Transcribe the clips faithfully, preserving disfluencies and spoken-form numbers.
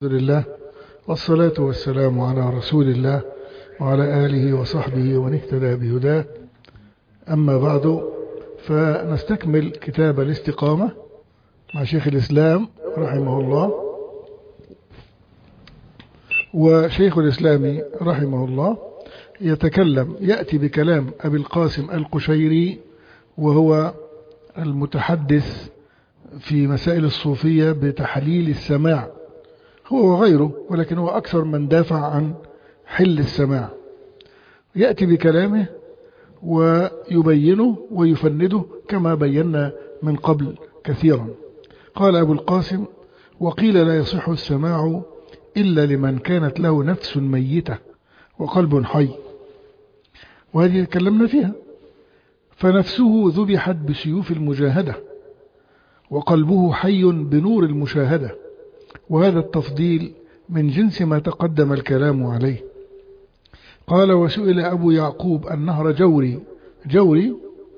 الحمد لله والصلاة والسلام على رسول الله وعلى آله وصحبه ومن اهتدى بهداه. أما بعد، فنستكمل كتاب الاستقامة مع شيخ الإسلام رحمه الله. وشيخ الإسلام رحمه الله يتكلم يأتي بكلام أبي القاسم القشيري، وهو المتحدث في مسائل الصوفية بتحليل السماع، هو وغيره، ولكن هو أكثر من دافع عن حل السماع. يأتي بكلامه ويبينه ويفنده كما بينا من قبل كثيرا. قال أبو القاسم: وقيل لا يصح السماع إلا لمن كانت له نفس ميتة وقلب حي، وهذه تكلمنا فيها. فنفسه ذبحت بسيوف المجاهدة، وقلبه حي بنور المشاهدة، وهذا التفضيل من جنس ما تقدم الكلام عليه. قال: وسئل أبو يعقوب النهر جوري جوري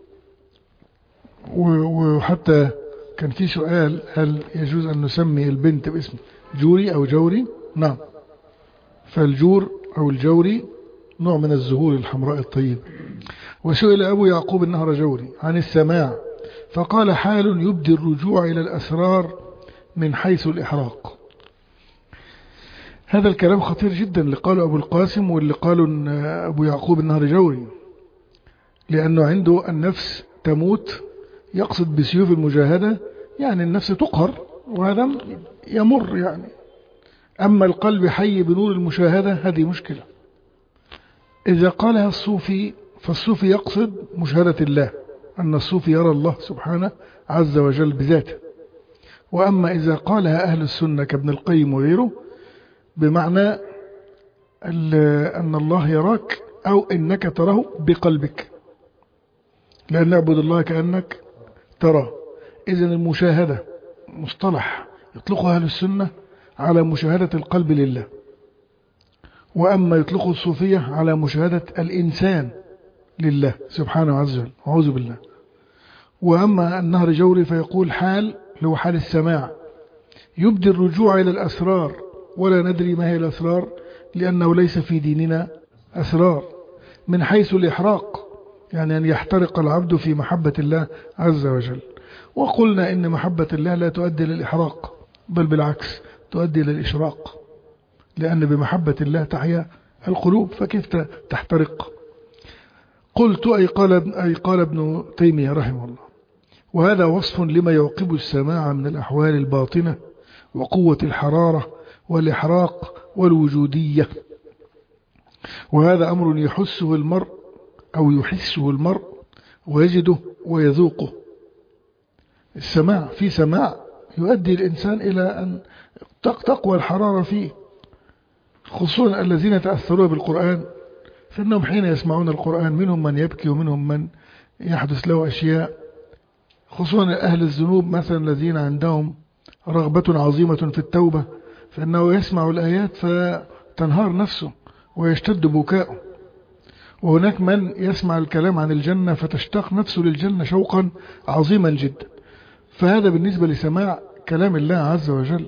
وحتى كان في سؤال: هل يجوز أن نسمي البنت باسم جوري أو جوري؟ نعم، فالجور أو الجوري نوع من الزهور الحمراء الطيب. وسئل أبو يعقوب النهر جوري عن السماع، فقال: حال يبدي الرجوع إلى الأسرار من حيث الإحراق. هذا الكلام خطير جدا اللي قاله أبو القاسم واللي قاله أبو يعقوب النهر جوري، لأنه عنده النفس تموت، يقصد بسيوف المجاهدة يعني النفس تقهر، وهذا يمر يعني. أما القلب حي بنور المشاهدة، هذه مشكلة. إذا قالها الصوفي فالصوفي يقصد مشاهدة الله، أن الصوفي يرى الله سبحانه عز وجل بذاته. وأما إذا قالها أهل السنة كابن القيم وغيره بمعنى أن الله يراك أو إنك تراه بقلبك، لأن نعبد الله كأنك تراه. إذن المشاهدة مصطلح يطلقها أهل السنة على مشاهدة القلب لله، وأما يطلق الصوفية على مشاهدة الإنسان لله سبحانه عز وجل، أعوذ بالله. وأما النهر جوري فيقول حال لو حال السماع يبدي الرجوع إلى الأسرار، ولا ندري ما هي الأسرار لأنه ليس في ديننا أسرار، من حيث الإحراق، يعني أن يحترق العبد في محبة الله عز وجل. وقلنا إن محبة الله لا تؤدي للإحراق، بل بالعكس تؤدي للإشراق، لأن بمحبة الله تحيا القلوب، فكيف تحترق؟ قلت أي قال, أي قال ابن تيمية رحمه الله: وهذا وصف لما يعقب السماع من الأحوال الباطنة وقوة الحرارة والإحراق والوجودية، وهذا أمر يحسه المرء أو يحسه المرء ويجده ويذوقه. السماع، في سماع يؤدي الإنسان إلى أن تقوى الحرارة فيه، خصوصا الذين تأثروا بالقرآن، فإنهم حين يسمعون القرآن منهم من يبكي ومنهم من يحدث له أشياء، خصوصا أهل الذنوب مثلا الذين عندهم رغبة عظيمة في التوبة، فإنه يسمع الآيات فتنهار نفسه ويشتد بكاؤه. وهناك من يسمع الكلام عن الجنة فتشتاق نفسه للجنة شوقا عظيما جدا. فهذا بالنسبة لسماع كلام الله عز وجل،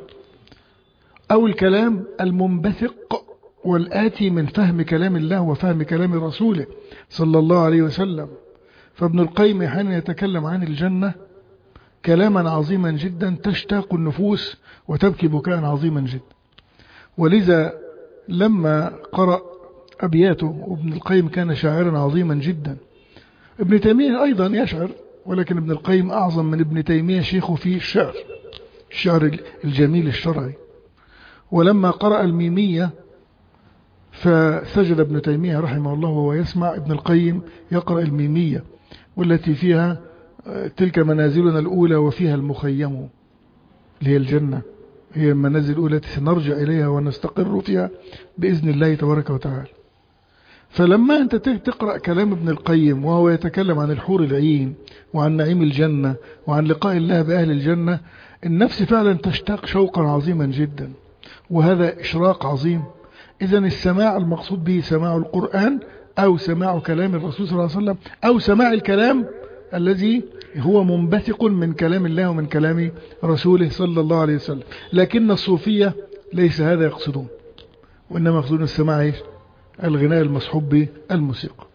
أو الكلام المنبثق والآتي من فهم كلام الله وفهم كلام رسوله صلى الله عليه وسلم. فابن القيم حين يتكلم عن الجنة كلاما عظيما جدا تشتاق النفوس وتبكي بكاء عظيما جدا. ولذا لما قرأ أبياته، وابن القيم كان شاعرا عظيما جدا، ابن تيمية أيضا يشعر، ولكن ابن القيم أعظم من ابن تيمية شيخه في الشعر، الشعر الجميل الشرعي. ولما قرأ الميمية فسجد ابن تيمية رحمه الله وهو يسمع ابن القيم يقرأ الميمية، والتي فيها تلك منازلنا الأولى وفيها المخيم، اللي هي الجنة، هي المنازل الأولى التي سنرجع إليها ونستقر فيها بإذن الله تبارك وتعالى. فلما أنت تقرأ كلام ابن القيم وهو يتكلم عن الحور العين وعن نعيم الجنة وعن لقاء الله بأهل الجنة، النفس فعلا تشتاق شوقا عظيما جدا، وهذا إشراق عظيم. إذن السماع المقصود به سماع القرآن أو سماع كلام الرسول صلى الله عليه وسلم أو سماع الكلام الذي هو منبثق من كلام الله ومن كلام رسوله صلى الله عليه وسلم. لكن الصوفية ليس هذا يقصدون، وإنما يقصدون السماع إيش؟ الغناء المصحوب بالموسيقى.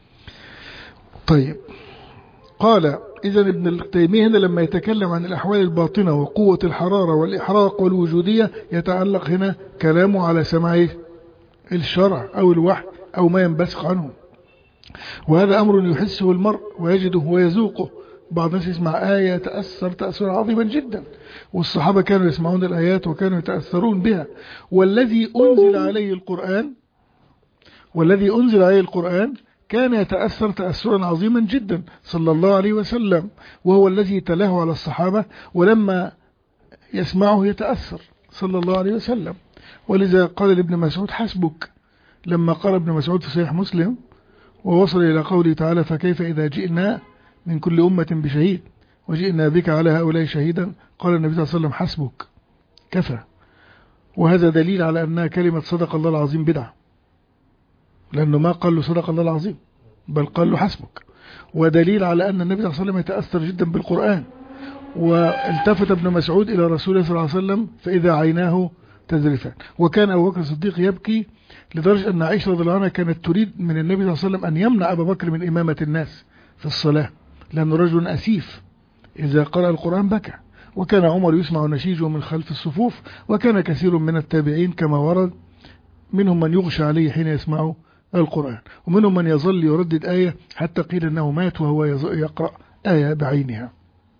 طيب، قال إذن ابن تيمية هنا لما يتكلم عن الأحوال الباطنة وقوة الحرارة والإحراق والوجودية يتعلق هنا كلامه على سماع الشرع أو الوحي أو ما ينبثق عنه، وهذا أمر يحسه المرء ويجده ويذوقه. بعض الناس يسمع آية يتأثر تأثيرا عظيما جدا، والصحابة كانوا يسمعون الآيات وكانوا يتأثرون بها. والذي أنزل عليه القرآن والذي أنزل عليه القرآن كان يتأثر تأثرا عظيما جدا صلى الله عليه وسلم، وهو الذي تلاه على الصحابة، ولما يسمعه يتأثر صلى الله عليه وسلم. ولذا قال لابن مسعود حسبك، لما قال ابن مسعود في صحيح مسلم ووصل إلى قوله تعالى فكيف إذا جئنا من كل أمة بشهيد وجئنا بك على هؤلاء شهيدا، قال النبي صلى الله عليه وسلم حسبك، كفى. وهذا دليل على أنها كلمة صدق الله العظيم بدعة، لأنه ما قال له صدق الله العظيم بل قال له حسبك. ودليل على أن النبي صلى الله عليه وسلم يتأثر جدا بالقرآن. والتفت ابن مسعود إلى رسول الله صلى الله عليه وسلم فإذا عيناه تذرفان. وكان أبو بكر الصديق يبكي لدرجة أن عائشة رضي الله عنها كانت تريد من النبي صلى الله عليه وسلم أن يمنع أبا بكر من إمامة الناس في الصلاة، لأنه رجل أسيف إذا قرأ القرآن بكى. وكان عمر يسمع نشيجه من خلف الصفوف، وكان كثير من التابعين كما ورد منهم من يغشى عليه حين يسمع القرآن، ومنهم من يظل يردد آية حتى قيل أنه مات وهو يقرأ آية بعينها.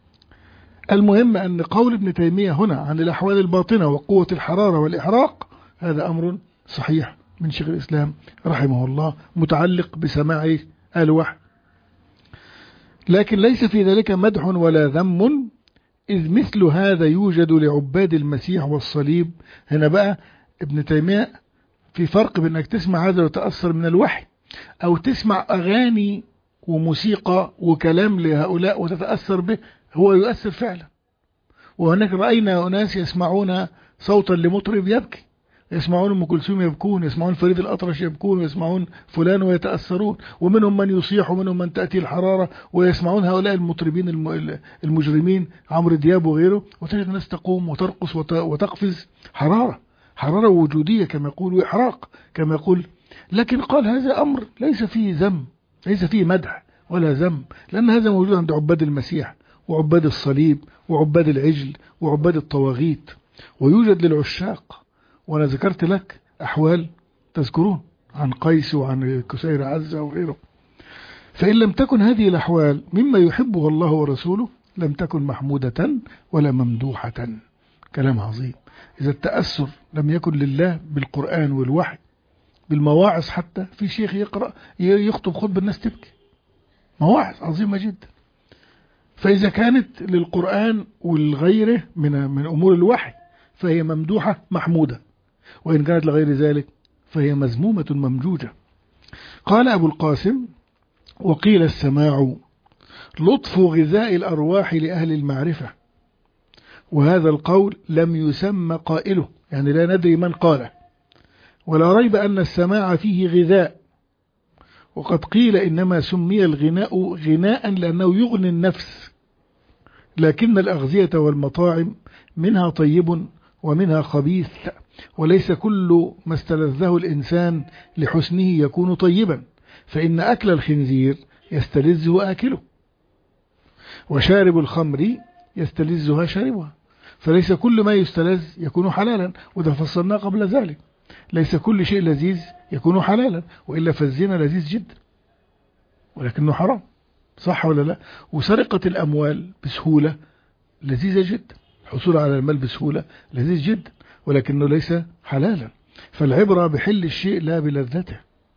المهم أن قول ابن تيمية هنا عن الأحوال الباطنة وقوة الحرارة والإحراق هذا أمر صحيح من شيخ الإسلام رحمه الله متعلق بسماع الوحي، لكن ليس في ذلك مدح ولا ذم، إذ مثل هذا يوجد لعباد المسيح والصليب. هنا بقى ابن تيمية في فرق بأنك تسمع هذا وتأثر من الوحي، أو تسمع أغاني وموسيقى وكلام لهؤلاء وتتأثر به، هو يؤثر فعلا. وهناك رأينا أناس يسمعون صوتا لمطرب يبكي، يسمعون أم كلثوم يبكون، يسمعون فريد الأطرش يبكون، يسمعون فلان ويتأثرون، ومنهم من يصيح ومنهم من تأتي الحرارة، ويسمعون هؤلاء المطربين المجرمين عمرو دياب وغيره، وتجد الناس تقوم وترقص وتقفز، حرارة حرارة وجودية كما يقول، وإحراق كما يقول. لكن قال هذا أمر ليس فيه ذم، ليس فيه مدح ولا ذم، لأن هذا موجود عند عباد المسيح وعباد الصليب وعباد العجل وعباد الطواغيت، ويوجد للعشاق. وأنا ذكرت لك أحوال تذكرون عن قيس وعن كسير عزة وغيره. فإن لم تكن هذه الأحوال مما يحبه الله ورسوله لم تكن محمودة ولا ممدوحة. كلام عظيم. إذا التأثر لم يكن لله بالقرآن والوحي بالمواعظ، حتى في شيخ يقرأ يخطب خطبة الناس تبكي، مواعظ عظيمة جدا. فإذا كانت للقرآن والغيره من من أمور الوحي فهي ممدوحة محمودة، وإن كانت لغير ذلك فهي مذمومة ممجوجة. قال أبو القاسم: وقيل السماع لطف غذاء الأرواح لأهل المعرفة، وهذا القول لم يسمى قائله، يعني لا ندري من قاله، ولا ريب أن السماع فيه غذاء. وقد قيل إنما سمي الغناء غناء لأنه يغني النفس، لكن الأغذية والمطاعم منها طيب ومنها خبيث، وليس كل ما استلذه الإنسان لحسنه يكون طيبا، فإن أكل الخنزير يستلذه آكله، وشارب الخمر يستلذها شاربها، فليس كل ما يستلذ يكون حلالا، وده فصلناه قبل ذلك. ليس كل شيء لذيذ يكون حلالا، وإلا فالزنا لذيذ جدا ولكنه حرام، صح ولا لا؟ وسرقة الأموال بسهولة لذيذة جدا، الحصول على المال بسهولة لذيذ جدا، ولكنه ليس حلالا. فالعبرة بحل الشيء لا بلذته.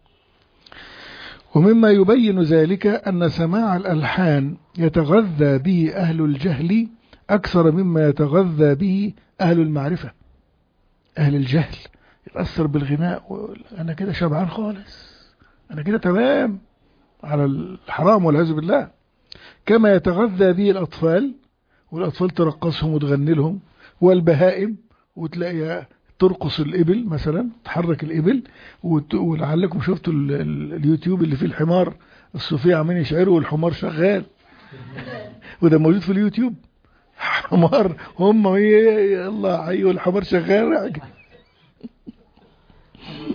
ومما يبين ذلك أن سماع الألحان يتغذى به أهل الجهل أكثر مما يتغذى به أهل المعرفة. أهل الجهل يتأثر بالغناء، أنا كده شبعان خالص، أنا كده تمام على الحرام والعياذ بالله، كما يتغذى به الأطفال، والأطفال ترقصهم وتغني لهم، والبهائم وتلاقي ترقص الإبل مثلا، تحرك الإبل. ولعلكم شفتوا اليوتيوب اللي فيه الحمار الصوفية عمين يشعروا والحمار شغال وده موجود في اليوتيوب، حمار هم الله حي والحمار شغال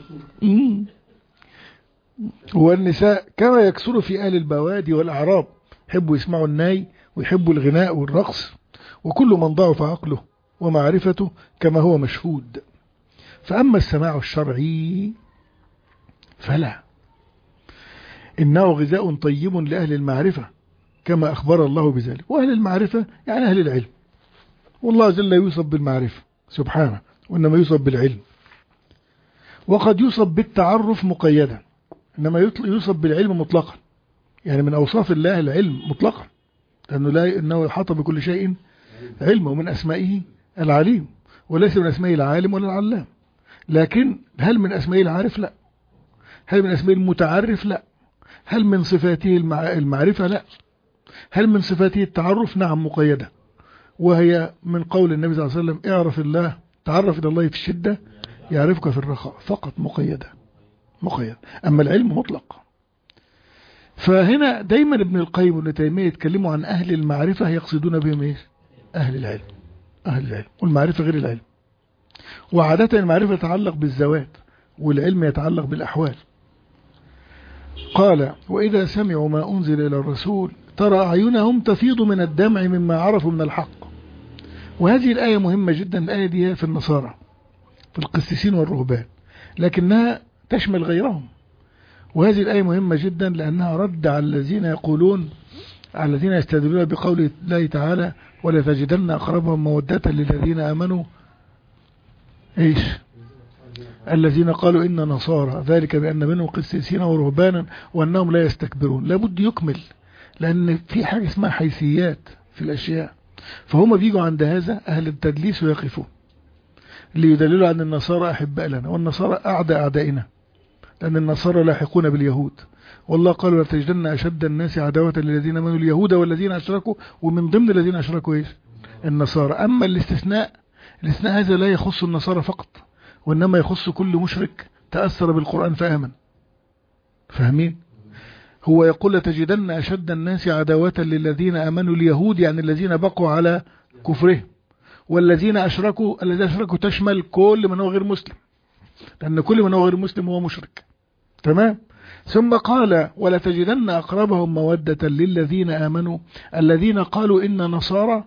والنساء كما يكثر في أهل البوادي والأعراب، يحبوا يسمعوا الناي ويحبوا الغناء والرقص، وكل من ضعف عقله ومعرفته كما هو مشهود. فأما السماع الشرعي فلا، إنه غذاء طيب لأهل المعرفة كما أخبر الله بذلك. وأهل المعرفة يعني أهل العلم، والله جل يوصف بالمعرفة سبحانه، وإنما يوصف بالعلم. وقد يوصف بالتعرف مقيدا، إنما يوصف بالعلم مطلقا، يعني من أوصاف الله العلم مطلقا، لأنه لا إنه يحاط بكل شيء علم، ومن أسمائه العليم، وليس من أسمائه العالم ولا العلام. لكن هل من أسمائه العارف؟ لا. هل من أسمائه المتعرف؟ لا. هل من صفاته المعرفة؟ لا. هل من صفاته التعرف؟ نعم مقيدة، وهي من قول النبي صلى الله عليه وسلم: اعرف الله، تعرف إلى الله في الشدة يعرفك في الرخاء، فقط مقيدة مقيد. أما العلم مطلق. فهنا دايما ابن القيم وابن تيمية يتكلموا عن أهل المعرفة، يقصدون بهم إيه؟ أهل العلم. أهل العلم، والمعرفة غير العلم. وعادة المعرفة يتعلق بالذوات، والعلم يتعلق بالأحوال. قال: وإذا سمعوا ما أنزل إلى الرسول ترى أعينهم تفيض من الدمع مما عرفوا من الحق. وهذه الآية مهمة جدا. الآية دي في النصارى، في القسيسين والرهبان، لكنها تشمل غيرهم. وهذه الآية مهمة جدا لأنها رد على الذين يقولون، على الذين يستدلون بقول الله تعالى: ولتجدن أقربهم مودة للذين آمنوا إيش؟ الذين قالوا إن نصارى، ذلك بأن منهم قسيسين ورهبانا وأنهم لا يستكبرون. لابد يكمل، لأن في حاجة اسمها حيثيات في الأشياء. فهم بيجوا عند هذا أهل التدليس ويقفون ليدللوا أن النصارى أحباء لنا، والنصارى أعداء أعدائنا، لأن النصارى لاحقون باليهود. والله قالوا: لتجدن أشد الناس عداوة للذين آمنوا اليهود والذين أشركوا، ومن ضمن الذين أشركوا إيش؟ النصارى. أما الاستثناء، الاستثناء هذا لا يخص النصارى فقط، وإنما يخص كل مشرك تأثر بالقرآن فآمن. فاهمين؟ هو يقول: لتجدن أشد الناس عداوة للذين آمنوا اليهود، يعني الذين بقوا على كفرهم، والذين أشركوا، الذين أشركوا تشمل كل من هو غير مسلم، لأن كل من هو غير مسلم هو مشرك. تمام؟ ثم قال: ولتجدن أقربهم مودة للذين آمنوا الذين قالوا إن نصارى.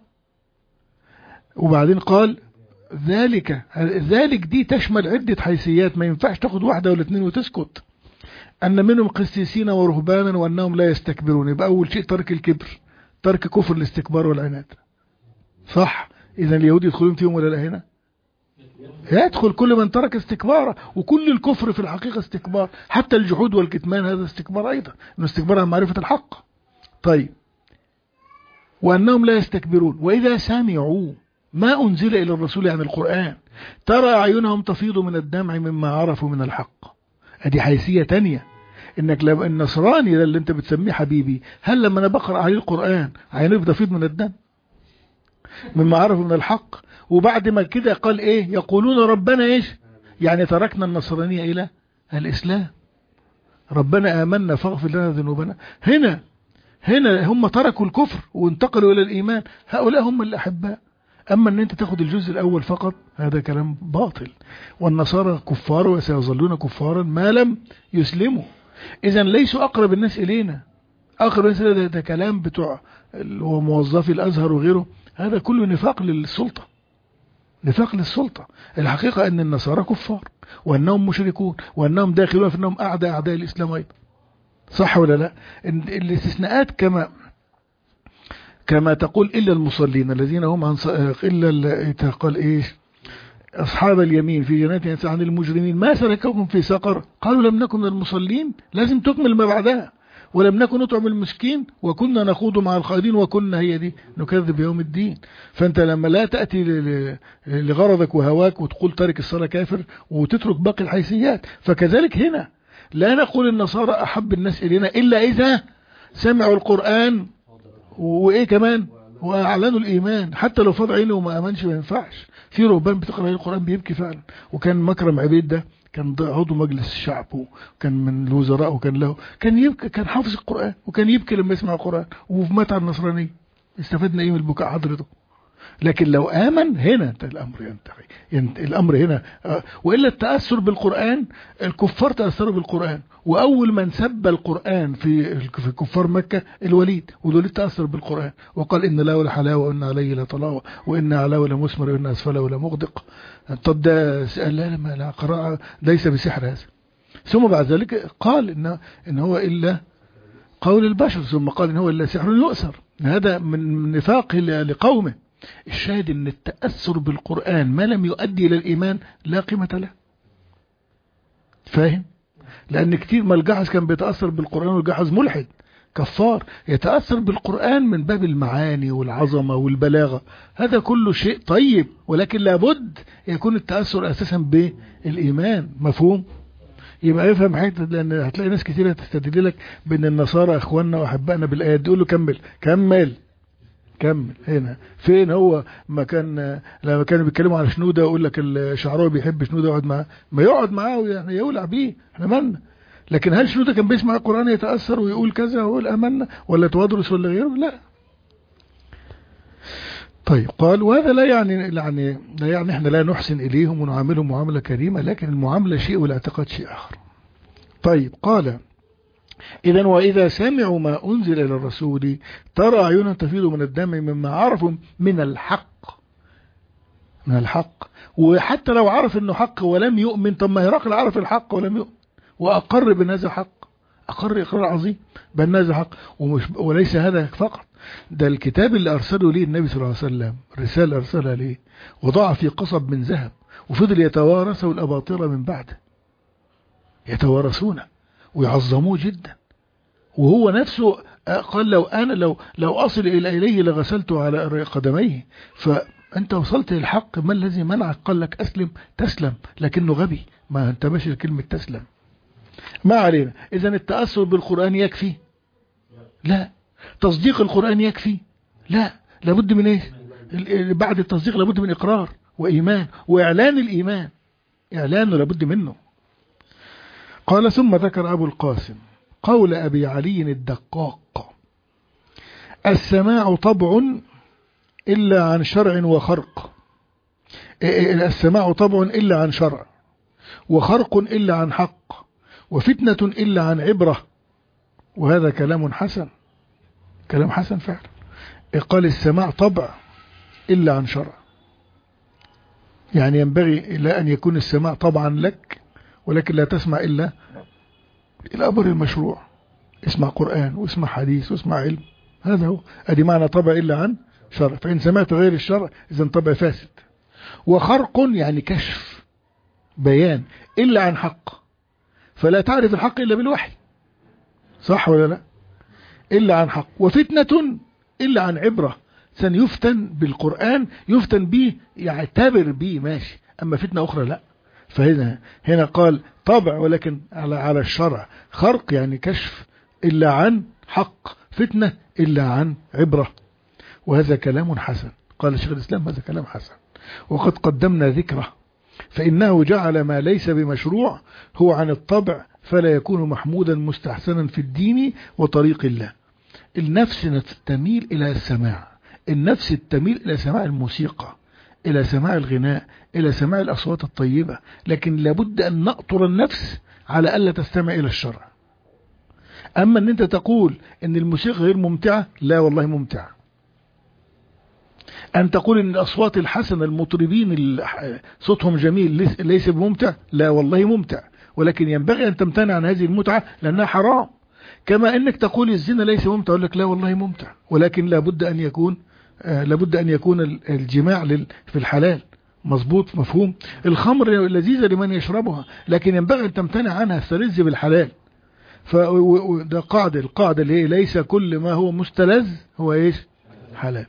وبعدين قال: ذلك ذلك دي تشمل عدة حيثيات، ما ينفعش تاخد واحدة ولا اثنين وتسكت. أن منهم قسيسين ورهبانا وأنهم لا يستكبرون. يبقى أول شيء ترك الكبر، ترك كفر الاستكبار والعناد. صح؟ إذا اليهود يدخلون فيهم ولا لا؟ هنا يدخل كل من ترك استكبارا، وكل الكفر في الحقيقة استكبار، حتى الجحود والكتمان هذا استكبار أيضا، إنه استكبار عن معرفة الحق. طيب، وأنهم لا يستكبرون. وإذا سمعوا ما أنزل إلى الرسول عن القرآن ترى أعينهم تفيض من الدمع مما عرفوا من الحق. هذه حيثية تانية، إنك لما النصراني ده اللي أنت بتسميه حبيبي، هل لما أنا بقرأ عليه القرآن عينه بتفيض من الدم مما عرفوا من الحق؟ وبعد ما كده قال إيه؟ يقولون ربنا إيش؟ يعني تركنا النصرانية إلى الإسلام. ربنا آمنا فاغفر لنا ذنوبنا. هنا هنا هم تركوا الكفر وانتقلوا إلى الإيمان. هؤلاء هم الأحباء. أما أن أنت تاخد الجزء الأول فقط، هذا كلام باطل. والنصارى كفار وسيظلون كفارا ما لم يسلموا. إذن ليسوا أقرب الناس إلينا. أقرب الناس إلينا ده كلام بتوع موظفي الأزهر وغيره، هذا كله نفاق للسلطة، نفاق للسلطة. الحقيقة أن النصارى كفار، وأنهم مشركون، وأنهم داخلون في أنهم أعداء أعداء الإسلام أيضا. صح ولا لا؟ الاستثناءات كما كما تقول إلا المصلين الذين هم عن إلا قال إيش؟ أصحاب اليمين في جنات عن المجرمين ما سلككم في سقر قالوا لم نكن من المصلين. لازم تكمل ما بعدها. ولم نكن نطعم المسكين وكنا نخوض مع الخائضين وكنا هي دي نكذب بيوم الدين. فأنت لما لا تأتي لغرضك وهواك وتقول تارك الصلاة كافر وتترك باقي الحيثيات، فكذلك هنا لا نقول النصارى أحب الناس إلينا إلا إذا سمعوا القرآن وإيه كمان وأعلنوا الإيمان. حتى لو فضع عينه وما أمنش ما ينفعش. في رهبان بتقرأ القرآن بيبكي فعلا. وكان مكرم عبيد ده كان عضو مجلس الشعب وكان من الوزراء وكان له كان يبكي، كان حافظ القرآن وكان يبكي لما يسمع القرآن ومات على النصرانية. استفدنا ايه من البكاء حضرته؟ لكن لو آمن هنا الأمر ينتهي، ينتهي الأمر هنا. وإلا التأثر بالقرآن، الكفار تأثروا بالقرآن، وأول من سب القرآن في في كفار مكة الوليد، والوليد تأثر بالقرآن وقال إن له لحلاوة وإن عليه لطلاوة وإن علاه لمثمر وإن أسفله لمغدق. طب ده لا لا لا قراءة ليس بسحر هذا. ثم بعد ذلك قال إن إن هو إلا قول البشر، ثم قال إن هو إلا سحر يؤثر. هذا من نفاقه لقومه. الشاهد ان التأثر بالقرآن ما لم يؤدي الى الايمان لا قيمة له. فاهم؟ لان كتير ما الجحظ كان بيتأثر بالقرآن، والجحظ ملحد كفار، يتأثر بالقرآن من باب المعاني والعظمة والبلاغة، هذا كله شيء طيب، ولكن لابد يكون التأثر اساسا بالايمان. مفهوم؟ يبقى يفهم حته، لان هتلاقي ناس كتير تستدل لك بان النصارى اخواننا واحبائنا بالايات دي، يقول له كمل كمل كمل. هنا فين هو ما كان لما كانوا بيتكلموا على شنودة ويقول لك الشعراوي بيحب شنودة يقعد معاه، ما يقعد معاه يعني يولع بيه، احنا مالنا. لكن هل شنودة كان بيسمع القرآن يتأثر ويقول كذا ويقول امنا ولا توادرس ولا غيره؟ لا. طيب قال وهذا لا يعني يعني لا يعني احنا لا نحسن اليهم ونعاملهم معاملة كريمة، لكن المعاملة شيء والاعتقاد شيء اخر. طيب قال إذن وإذا سمعوا ما أنزل إلى الرسول ترى عيونا تفيض من الدم مما عرفوا من الحق، من الحق. وحتى لو عرف إنه حق ولم يؤمن، طب ما هرقل عرف الحق ولم يؤمن وأقر بأن هذا حق، أقر إقرار عظيم بأن هذا حق. ومش وليس هذا فقط، ده الكتاب اللي أرسله ليه النبي صلى الله عليه وسلم، الرسالة أرسلها ليه وضع في قصب من ذهب، وفضل يتوارثه الأباطرة من بعده، يتوارثونه ويعظموه جدا. وهو نفسه قال لو أنا لو لو أصل إلى إليه لغسلته على قدميه. فأنت وصلت للحق، ما الذي منعك؟ قال لك أسلم تسلم، لكنه غبي ما انتبهش لكلمة تسلم. ما علينا. إذا التأثر بالقرآن يكفي؟ لا. تصديق القرآن يكفي؟ لا. لابد من إيه؟ بعد التصديق لابد من إقرار وإيمان وإعلان الإيمان، إعلانه لابد منه. قال ثم ذكر أبو القاسم قول أبي علي الدقاق: السماع طبع إلا عن شرع وخرق، السماع طبع إلا عن شرع، وخرق إلا عن حق، وفتنة إلا عن عبرة. وهذا كلام حسن، كلام حسن فعلا. قال السماع طبع إلا عن شرع، يعني ينبغي إلى أن يكون السماع طبعا لك، ولكن لا تسمع إلا الأمر المشروع. اسمع قرآن واسمع حديث واسمع علم، هذا هو. أدي معنى طبع إلا عن شرع، فإن سمعت غير الشرع إذن طبع فاسد. وخرق يعني كشف بيان إلا عن حق، فلا تعرف الحق إلا بالوحي، صح ولا لا؟ إلا عن حق. وفتنة إلا عن عبرة، سنيفتن بالقرآن، يفتن به يعتبر به ماشي، أما فتنة أخرى لا. فهنا هنا قال طبع ولكن على على الشرع، خرق يعني كشف إلا عن حق، فتنة إلا عن عبرة. وهذا كلام حسن. قال شيخ الإسلام هذا كلام حسن، وقد قدمنا ذكره، فإنه جعل ما ليس بمشروع هو عن الطبع، فلا يكون محمودا مستحسنا في الدين وطريق الله. النفس تميل إلى السماع، النفس تميل إلى سماع الموسيقى، إلى سماع الغناء، إلى سماع الأصوات الطيبة، لكن لابد أن نأطر النفس على ألا تستمع إلى الشرع. أما أن أنت تقول أن الموسيقى غير ممتعة، لا والله ممتعة. أن تقول أن الأصوات الحسنة المطربين صوتهم جميل ليس بممتع، لا والله ممتع، ولكن ينبغي أن تمتنع عن هذه المتعة لأنها حرام. كما أنك تقول الزنا ليس ممتع، أقول لك لا والله ممتع، ولكن لابد أن يكون آه لابد أن يكون الجماع في الحلال مظبوط. مفهوم؟ الخمر لذيذة لمن يشربها، لكن ينبغي أن تمتنع عنها، استلذ بالحلال. فده قاعدة، القاعدة اللي هي ليس كل ما هو مستلذ هو إيش؟ حلال.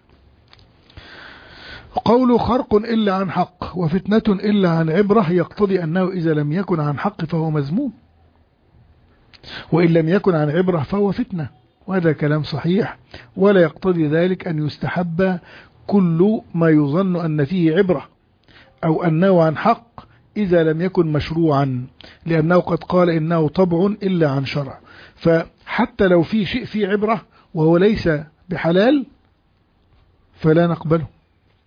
قول خرق إلا عن حق وفتنة إلا عن عبرة يقتضي أنه إذا لم يكن عن حق فهو مذموم، وإن لم يكن عن عبرة فهو فتنة. وهذا كلام صحيح، ولا يقتضي ذلك أن يستحب كل ما يظن أن فيه عبرة أو أنه عن حق إذا لم يكن مشروعا، لأنه قد قال إنه طبع إلا عن شرع. فحتى لو في شيء فيه عبرة وهو ليس بحلال فلا نقبله،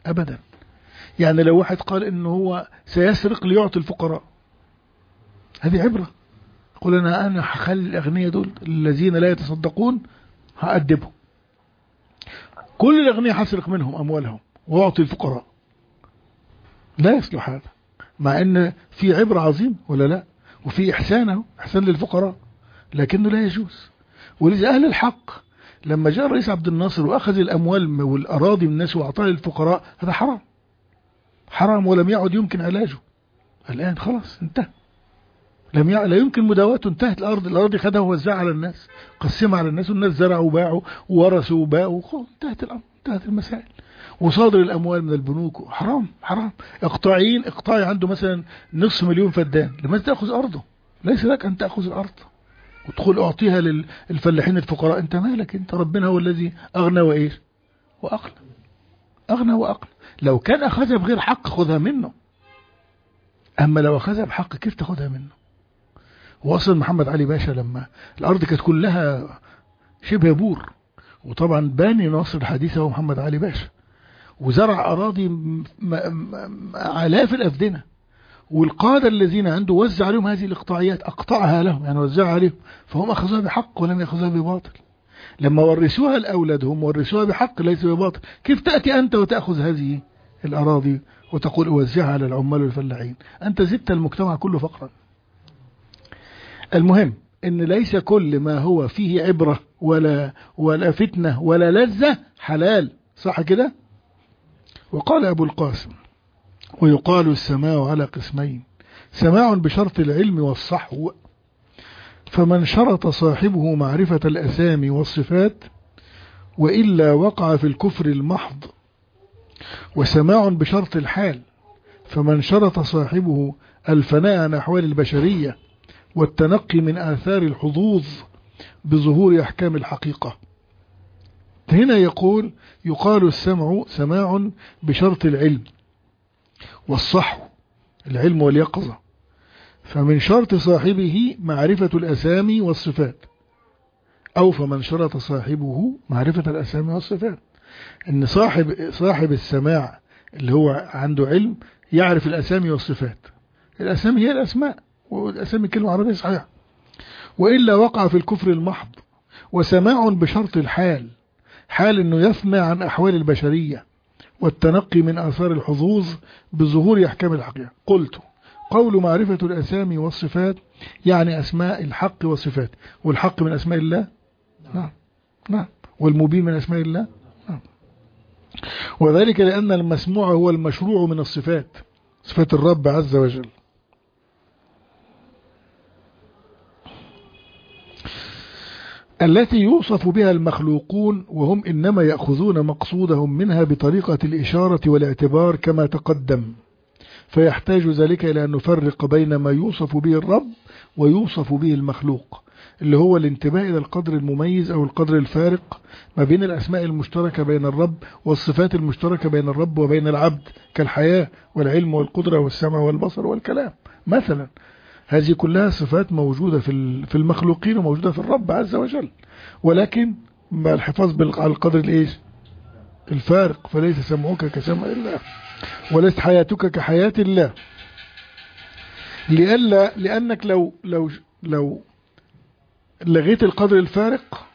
أبدا. يعني لو واحد قال إنه هو سيسرق ليعطي الفقراء، هذه عبرة. يقول أنا أنا هخلي الأغنياء دول الذين لا يتصدقون هأدبهم، كل الأغنياء هسرق منهم أموالهم وأعطي الفقراء. لا يصلح هذا، مع أن في عبرة عظيم ولا لا، وفي إحسانه إحسان للفقراء، لكنه لا يجوز. ولذا أهل الحق لما جاء الرئيس عبد الناصر وأخذ الأموال والأراضي من الناس وأعطاها للفقراء، هذا حرام حرام ولم يعد يمكن علاجه. الآن خلاص انتهى، لم يع... لا يمكن مداواته، انتهت الأرض، الأرض خدها ووزعها على الناس، قسمها على الناس، والناس زرعوا وباعوا وورثوا وباعوا، انتهت الأمر، انتهت المسائل. وصادر الأموال من البنوك حرام حرام. اقطاعين اقطاعي عنده مثلا نصف مليون فدان، لماذا تأخذ أرضه؟ ليس لك أن تأخذ الأرض وتدخل أعطيها للفلاحين الفقراء. أنت مالك أنت؟ ربنا هو الذي أغنى وإيش وأقنى، أغنى وأقنى. لو كان أخذها بغير حق خذها منه، أما لو أخذها بحق كيف تأخذها منه؟ وصل محمد علي باشا لما الأرض كانت كلها شبه بور، وطبعا باني ناصر الحديث هو محمد علي باشا، وزرع أراضي آلاف الأفدنة، والقادة الذين عنده وزع عليهم هذه الإقطاعيات، أقطعها لهم يعني وزعها عليهم، فهم أخذوها بحق ولم يأخذوها بباطل. لما ورثوها لأولادهم ورثوها بحق ليس بباطل. كيف تأتي أنت وتأخذ هذه الأراضي وتقول أوزعها على العمال والفلاحين؟ أنت زدت المجتمع كله فقرا. المهم إن ليس كل ما هو فيه عبرة ولا ولا فتنة ولا لذة حلال، صح كده؟ وقال أبو القاسم: ويقال السماع على قسمين، سماع بشرط العلم والصحو، فمن شرط صاحبه معرفة الأسامي والصفات وإلا وقع في الكفر المحض، وسماع بشرط الحال، فمن شرط صاحبه الفناء عن أحوال البشرية والتنقي من آثار الحظوظ بظهور أحكام الحقيقة. هنا يقول يقال السمع سماع بشرط العلم والصحو، العلم واليقظة، فمن شرط صاحبه معرفة الأسامي والصفات، أو فمن شرط صاحبه معرفة الأسامي والصفات، إن صاحب صاحب السماع اللي هو عنده علم يعرف الأسامي والصفات. الأسامي هي الأسماء، والأسامي كلمة عربية صحيحة، وإلا وقع في الكفر المحض. وسماع بشرط الحال، حال إنه يسمع عن أحوال البشرية والتنقي من آثار الحظوظ بظهور أحكام الحقيقة. قلت: قول معرفة الأسامي والصفات يعني أسماء الحق والصفات، والحق من أسماء الله، نعم نعم، والمبين من أسماء الله، نعم. وذلك لأن المسموع هو المشروع من الصفات، صفات الرب عز وجل. التي يوصف بها المخلوقون، وهم إنما يأخذون مقصودهم منها بطريقة الإشارة والاعتبار كما تقدم، فيحتاج ذلك إلى أن نفرق بين ما يوصف به الرب ويوصف به المخلوق، اللي هو الانتباه إلى القدر المميز أو القدر الفارق ما بين الأسماء المشتركة بين الرب والصفات المشتركة بين الرب وبين العبد، كالحياة والعلم والقدرة والسمع والبصر والكلام مثلا. هذه كلها صفات موجودة في المخلوقين وموجودة في الرب عز وجل، ولكن مع الحفاظ على القدر الإيش الفارق. فليس سمعك كسمع الله، وليس حياتك كحياة الله، لألا لأنك لو لو لو لغيت القدر الفارق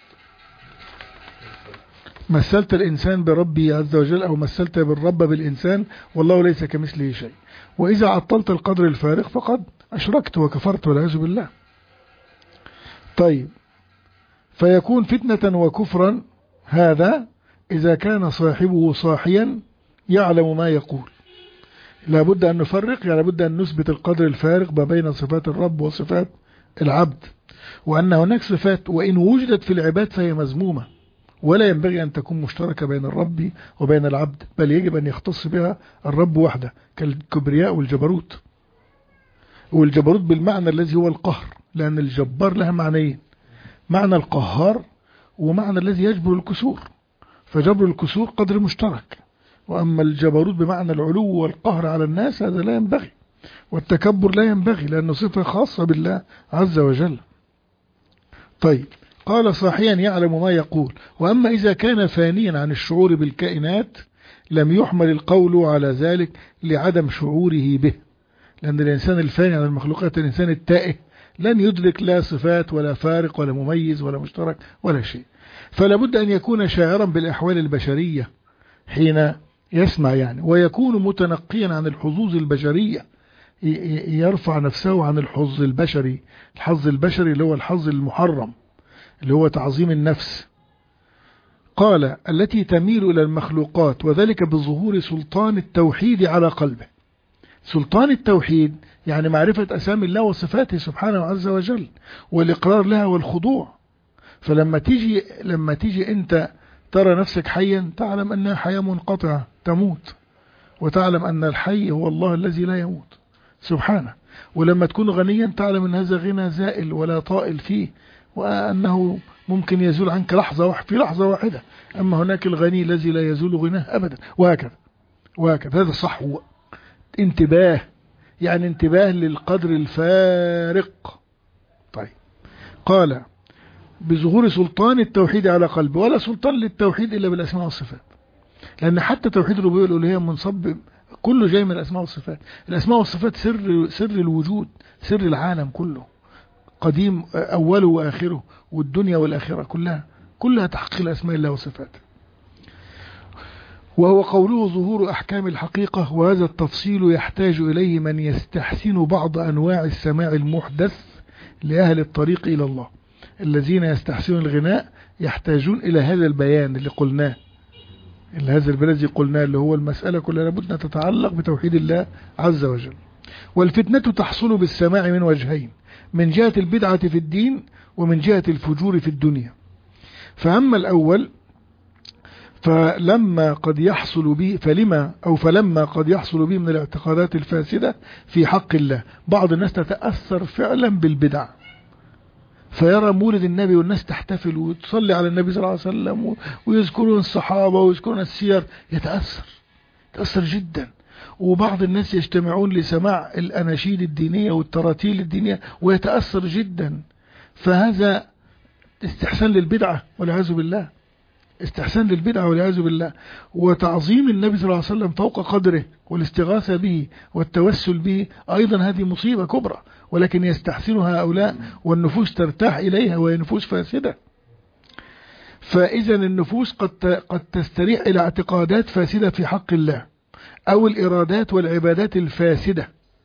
مثلت الإنسان بربي عز وجل، أو مثلت بالرب بالإنسان، والله ليس كمثله شيء. وإذا عطلت القدر الفارق فقد أشركت وكفرت والعياذ بالله. طيب، فيكون فتنة وكفرا هذا إذا كان صاحبه صاحيا يعلم ما يقول. لابد أن نفرق، يعني لابد أن نثبت القدر الفارق ما بين صفات الرب وصفات العبد، وأن هناك صفات وإن وجدت في العباد فهي مذمومة، ولا ينبغي أن تكون مشتركة بين الرب وبين العبد، بل يجب أن يختص بها الرب وحده، كالكبرياء والجبروت. والجبروت بالمعنى الذي هو القهر، لأن الجبار لها معنيين: معنى القهار ومعنى الذي يجبر الكسور، فجبر الكسور قدر مشترك، وأما الجبروت بمعنى العلو والقهر على الناس هذا لا ينبغي، والتكبر لا ينبغي لأنه صفة خاصة بالله عز وجل. طيب، قال صاحيا يعلم ما يقول. وأما إذا كان فانيا عن الشعور بالكائنات لم يحمل القول على ذلك لعدم شعوره به، لأن الإنسان الفاني عن المخلوقات، الإنسان التائه لن يدرك لا صفات ولا فارق ولا مميز ولا مشترك ولا شيء. فلا بد أن يكون شاعرا بالأحوال البشرية حين يسمع يعني، ويكون متنقيا عن الحظوظ البشرية، يرفع نفسه عن الحظ البشري. الحظ البشري اللي هو الحظ المحرم، اللي هو تعظيم النفس. قال التي تميل إلى المخلوقات، وذلك بظهور سلطان التوحيد على قلبه. سلطان التوحيد يعني معرفة أسامي الله وصفاته سبحانه عز وجل، والإقرار لها والخضوع. فلما تيجي لما تيجي أنت ترى نفسك حيا، تعلم أنها حياة منقطعة تموت، وتعلم أن الحي هو الله الذي لا يموت سبحانه. ولما تكون غنيا تعلم أن هذا غنى زائل ولا طائل فيه، وأنه ممكن يزول عنك لحظة واحدة في لحظة واحدة، أما هناك الغني الذي لا يزول غناه أبدا، وهكذا وهكذا. هذا صح. انتباه يعني انتباه للقدر الفارق. طيب قال بظهور سلطان التوحيد على قلبه، ولا سلطان للتوحيد إلا بالأسماء والصفات، لأن حتى توحيد الربوبية والألوهية منصب كله جاي من الأسماء والصفات. الأسماء والصفات سر سر الوجود، سر العالم كله، قديم أوله وآخره، والدنيا والآخرة كلها كلها تحقيق الأسماء الله وصفاته. وهو قوله ظهور أحكام الحقيقة، وهذا التفصيل يحتاج إليه من يستحسن بعض أنواع السماع المحدث لأهل الطريق إلى الله. الذين يستحسنون الغناء يحتاجون إلى هذا البيان اللي قلناه، اللي هذا البيان الذي قلناه، اللي هو المسألة كلها لابد أن تتعلق بتوحيد الله عز وجل. والفتنة تحصل بالسماع من وجهين، من جهة البدعة في الدين ومن جهة الفجور في الدنيا. فأما الأول فلما قد يحصل به فلما أو فلما قد يحصل به من الاعتقادات الفاسدة في حق الله. بعض الناس تتأثر فعلا بالبدع، فيرى مولد النبي والناس تحتفل وتصلي على النبي صلى الله عليه وسلم ويذكرون الصحابة ويذكرون السير، يتأثر يتأثر جدا. وبعض الناس يجتمعون لسماع الأناشيد الدينية والتراتيل الدينية ويتأثر جدا. فهذا استحسان للبدعة والعياذ بالله، استحسان للبدعة والعياذ بالله، وتعظيم النبي صلى الله عليه وسلم فوق قدره والاستغاثة به والتوسل به أيضا هذه مصيبة كبرى، ولكن يستحسنها هؤلاء والنفوس ترتاح إليها، وهي نفوس فاسدة. فإذا النفوس قد قد تستريح إلى اعتقادات فاسدة في حق الله، أو الإرادات والعبادات الفاسدة.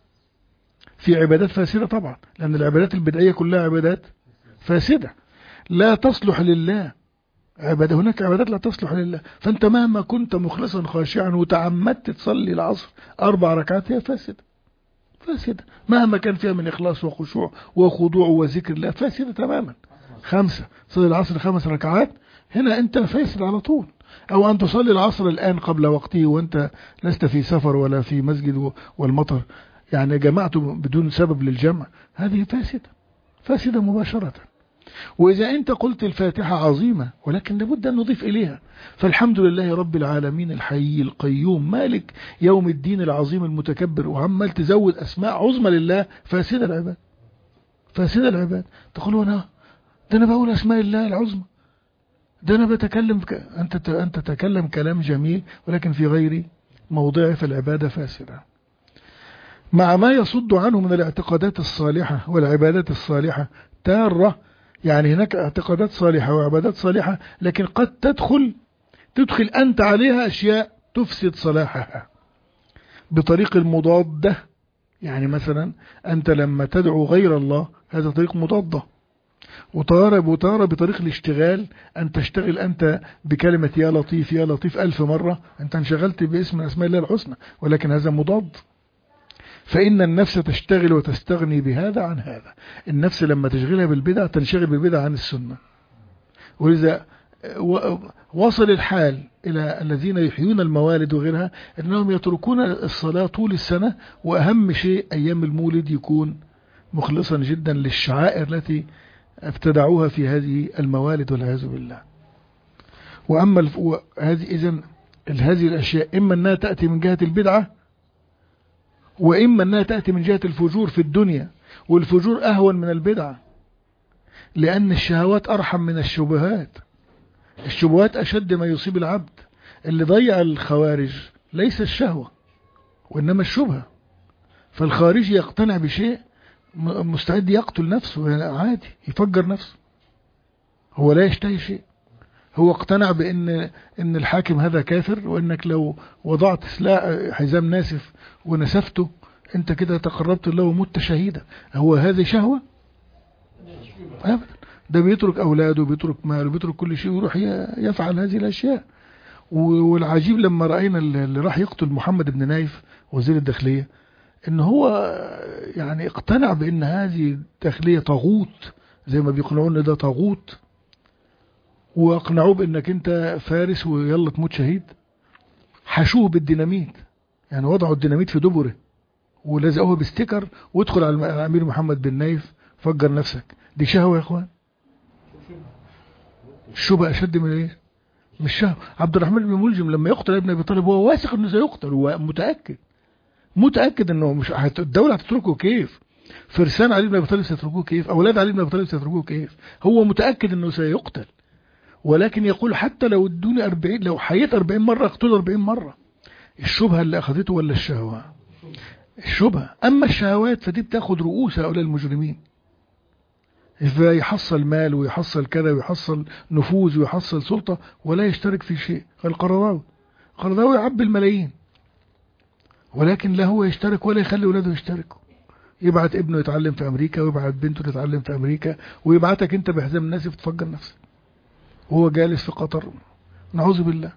في عبادات فاسدة طبعا، لأن العبادات البدعية كلها عبادات فاسدة لا تصلح لله. عبادة هناك عبادات لا تصلح لله، فأنت مهما كنت مخلصا خاشعا وتعمدت تصلي العصر أربع ركعات هي فاسدة فاسدة، مهما كان فيها من إخلاص وخشوع وخضوع وذكر الله، فاسدة تماما. خمسة صلي العصر خمس ركعات، هنا أنت فاسد على طول. أو أن تصلي العصر الآن قبل وقته وأنت لست في سفر ولا في مسجد والمطر، يعني جمعته بدون سبب للجمع، هذه فاسدة فاسدة مباشرة. وإذا أنت قلت الفاتحة عظيمة، ولكن لابد أن نضيف إليها فالحمد لله رب العالمين الحي القيوم مالك يوم الدين العظيم المتكبر، وعمال تزود أسماء عظمى لله، فاسدة العباد فاسدة العباد. تقول أنا ده أنا بقول أسماء الله العظمى، ده أنا بتكلم ك... أنت أنت تتكلم كلام جميل ولكن في غير موضعه، فالعبادة فاسدة. مع ما يصد عنه من الاعتقادات الصالحة والعبادات الصالحة تارة، يعني هناك اعتقادات صالحة وعبادات صالحة، لكن قد تدخل تدخل أنت عليها أشياء تفسد صلاحها بطريق المضادة. يعني مثلا أنت لما تدعو غير الله هذا طريق مضادة، وطارب وطارب بطريق الاشتغال، أن تشتغل أنت بكلمة يا لطيف يا لطيف ألف مرة، أنت انشغلت باسم أسماء الله الحسنى، ولكن هذا مضاد. فإن النفس تشتغل وتستغني بهذا عن هذا. النفس لما تشغلها بالبدع تنشغل بالبدع عن السنة. ولذا وصل الحال إلى الذين يحيون الموالد وغيرها أنهم يتركون الصلاة طول السنة، وأهم شيء أيام المولد يكون مخلصا جدا للشعائر التي ابتدعوها في هذه الموالد والعياذ بالله. وأما هذه إذن هذه الأشياء إما أنها تأتي من جهة البدعة، وإما أنها تأتي من جهة الفجور في الدنيا، والفجور أهون من البدعة، لأن الشهوات أرحم من الشبهات. الشبهات أشد ما يصيب العبد، اللي ضيع الخوارج ليس الشهوة وإنما الشبهة. فالخارجي يقتنع بشيء مستعد يقتل نفسه عادي، يفجر نفسه، هو لا يشتهي شيء. هو اقتنع بأن إن الحاكم هذا كافر، وإنك لو وضعت سلاح حزام ناسف ونسفته أنت كده تقربت الله ومت شهيدا. هو هذه شهوة؟ أبدا. ده بيترك أولاده وبيترك ماله وبيترك كل شيء ويروح يفعل هذه الأشياء. والعجيب لما رأينا اللي راح يقتل محمد بن نايف وزير الداخلية، إن هو يعني اقتنع بأن هذه الداخلية طاغوت، زي ما بيقنعون ده طاغوت، واقنعوه بانك انت فارس ويلا تموت شهيد. حشوه بالديناميت، يعني وضعوا الديناميت في دبره ولزقوه بستيكر وادخل على الامير محمد بن نايف فجر نفسك. دي شهوة يا اخوان؟ الشبهة اشد من ايه؟ مش شهوة. عبد الرحمن بن ملجم لما يقتل ابن ابي طالب هو واثق انه سيقتل، هو متاكد متاكد انه مش الدوله هتتركه كيف، فرسان علي بن ابي طالب سيتركوه كيف، اولاد علي بن ابي طالب سيتركوه كيف. هو متاكد انه سيقتل، ولكن يقول حتى لو ادوني أربعين، لو حييت أربعين مرة اقتله أربعين مرة. الشبهة اللي أخذته ولا الشهوة؟ الشبهة. أما الشهوات فدي بتاخد رؤوس هؤلاء المجرمين، فيحصل مال ويحصل كذا ويحصل نفوذ ويحصل سلطة ولا يشترك في شيء. القرضاوي القرضاوي يعبي الملايين، ولكن لا هو يشترك ولا يخلي ولاده يشتركوا. يبعت ابنه يتعلم في أمريكا ويبعت بنته تتعلم في أمريكا، ويبعتك أنت بحزام ناسف تفجر نفسك وهو جالس في قطر، نعوذ بالله.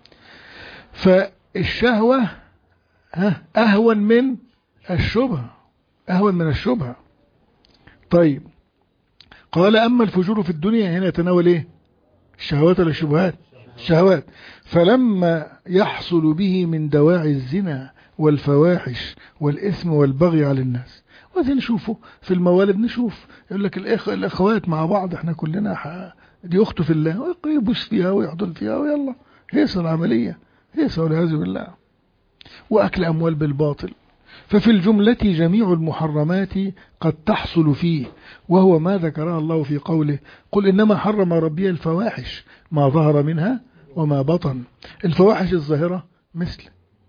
فالشهوة أهون من الشبهة، أهون من الشبهة. طيب قال أما الفجور في الدنيا، هنا يتناول إيه؟ الشهوات ولا الشبهات؟ الشهوات. فلما يحصل به من دواعي الزنا والفواحش والإثم والبغي على الناس. وذي نشوفه في الموالد، نشوف يقول لك الإخ... الأخوات مع بعض احنا كلنا ح... دي أخته في الله، يبوس فيها ويحضن فيها ويلا هيصة العملية، هيصة والعياذ بالله. وأكل أموال بالباطل. ففي الجملة جميع المحرمات قد تحصل فيه، وهو ما ذكرها الله في قوله قل إنما حرم ربي الفواحش ما ظهر منها وما بطن. الفواحش الظاهرة مثل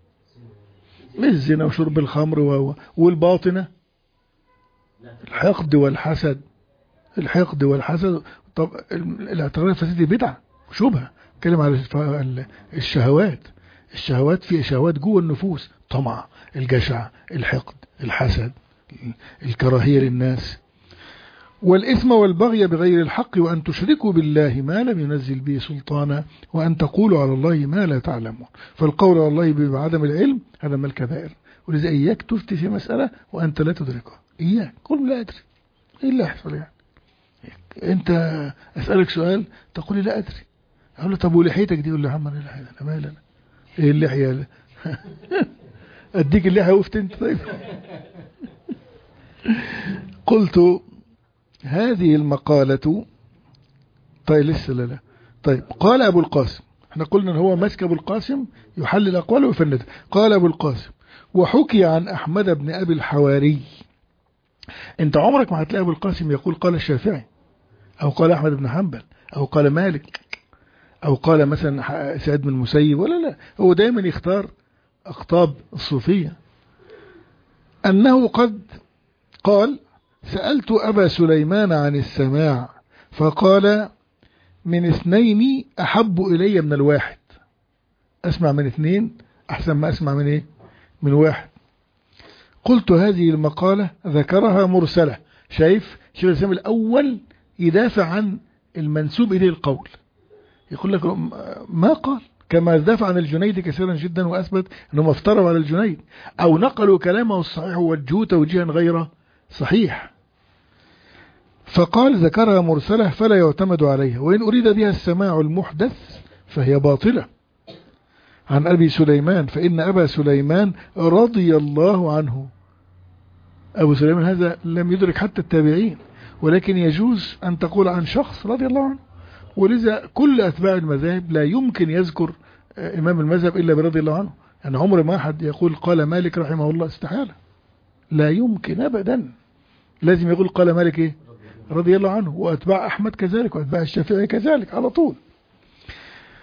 الزنا وشرب الخمر، والباطنة الحقد والحسد. الحقد والحسد. طب الاعتراض الفاسد بدعة وشبهة. كلمة على الشهوات. الشهوات في شهوات جوه النفوس، طمع، الجشع، الحقد، الحسد، الكراهية للناس، والإثم والبغي بغير الحق، وأن تشركوا بالله ما لم ينزل به سلطانا، وأن تقولوا على الله ما لا تعلمون. فالقول على الله بعدم العلم هذا من الكبائر. ولذا إياك تفتي في مسألة وأنت لا تدركها. إياك قل لا أدري إيه اللي يحصل يعني. أنت أسألك سؤال تقول لي لا أدري، أقول له طب ولحيتك دي؟ يقول لي عم أنا لحية أنا مالي أنا إيه اللحية؟ أديك اللحية وقفت أنت. طيب قلت هذه المقالة. طيب لسه لا لا طيب قال أبو القاسم، احنا قلنا ان هو مسك أبو القاسم يحلل أقواله ويفندها. قال أبو القاسم وحكي عن أحمد بن أبي الحواري. انت عمرك ما هتلاقي أبو القاسم يقول قال الشافعي أو قال أحمد بن حنبل أو قال مالك أو قال مثلا سعيد بن المسيب، ولا لا، هو دايما يختار أقطاب الصوفية. أنه قد قال سألت أبا سليمان عن السماع فقال من اثنين أحب إلي من الواحد. أسمع من اثنين أحسن ما أسمع من إيه؟ من واحد. قلت هذه المقالة ذكرها مرسلة. شايف شيخ الإسلام الأول يدافع عن المنسوب إليه القول، يقول لك ما قال، كما دافع عن الجنيد كثيرا جدا وأثبت أنهم افتروا على الجنيد أو نقلوا كلامه الصحيح ووجهوه توجيها غير صحيح. فقال ذكرها مرسلة فلا يعتمد عليها، وإن أريد بها السماع المحدث فهي باطلة. عن أبي سليمان فإن أبا سليمان رضي الله عنه. أبو سليمان هذا لم يدرك حتى التابعين، ولكن يجوز أن تقول عن شخص رضي الله عنه. ولذا كل أتباع المذاهب لا يمكن يذكر إمام المذهب إلا برضي الله عنه. يعني عمر ما أحد يقول قال مالك رحمه الله، استحالة، لا يمكن أبدا. لازم يقول قال مالك إيه؟ رضي الله عنه. وأتباع أحمد كذلك، وأتباع الشافعي كذلك على طول.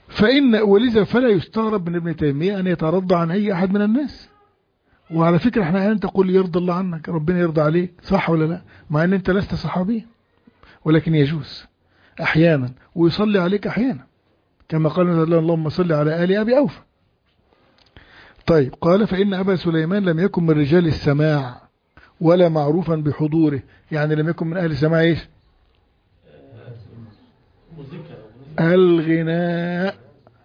فإن ولذا فلا يستغرب من ابن تيمية أن يترضى عن أي أحد من الناس. وعلى فكرة احنا أحيانا تقول يرضى الله عنك، ربنا يرضى عليك، صح ولا لا؟ مع أن أنت لست صحابيا، ولكن يجوز أحيانا، ويصلي عليك أحيانا، كما قال اللهم صل على آل أبي أوفى. طيب، قال فإن أبا سليمان لم يكن من رجال السماع ولا معروفا بحضوره. يعني لم يكن من أهل السماع إيش؟ الغناء،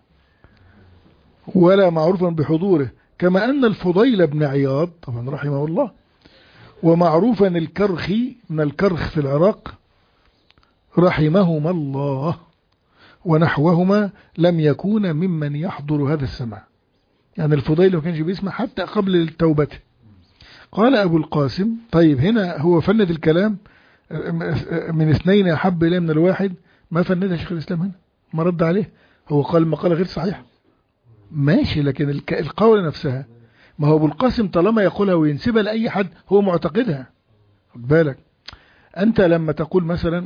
ولا معروفا بحضوره، كما أن الفضيل بن عياض طبعا رحمه الله، ومعروفا الكرخي من الكرخ في العراق رحمهما الله ونحوهما لم يكون ممن يحضر هذا السماع. يعني الفضيل ما كانش بيسمع حتى قبل التوبة. قال أبو القاسم: طيب هنا هو فند الكلام من اثنين أحب إليه من الواحد، ما فندها شيخ الإسلام هنا، ما رد عليه، هو قال مقالة غير صحيح ماشي، لكن القول نفسها، ما هو أبو القاسم طالما يقولها وينسبها لأي حد هو معتقدها. خد بالك أنت لما تقول مثلا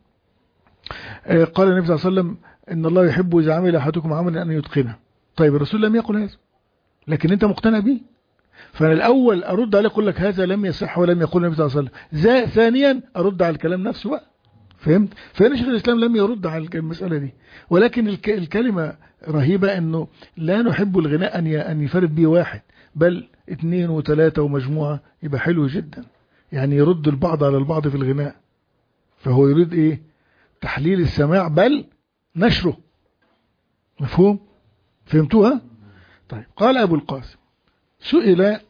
قال النبي صلى الله عليه وسلم إن الله يحب إذا عمل أحدكم عملا أن يتقنه، طيب الرسول لم يقل هذا، لكن أنت مقتنع به، فأنا الأول أرد عليه أقول لك هذا لم يصح ولم يقول النبي صلى الله عليه وسلم، ثانيا أرد على الكلام نفسه بقى، فهمت؟ فهنا شيخ الإسلام لم يرد على المسألة دي، ولكن الكلمة رهيبة، أنه لا نحب الغناء أن يفرد به واحد، بل اثنين وثلاثة ومجموعة، يبقى حلو جدا، يعني يرد البعض على البعض في الغناء. فهو يريد إيه؟ تحليل السماع بل نشره. مفهوم؟ فهمتوها؟ طيب، قال أبو القاسم: سئل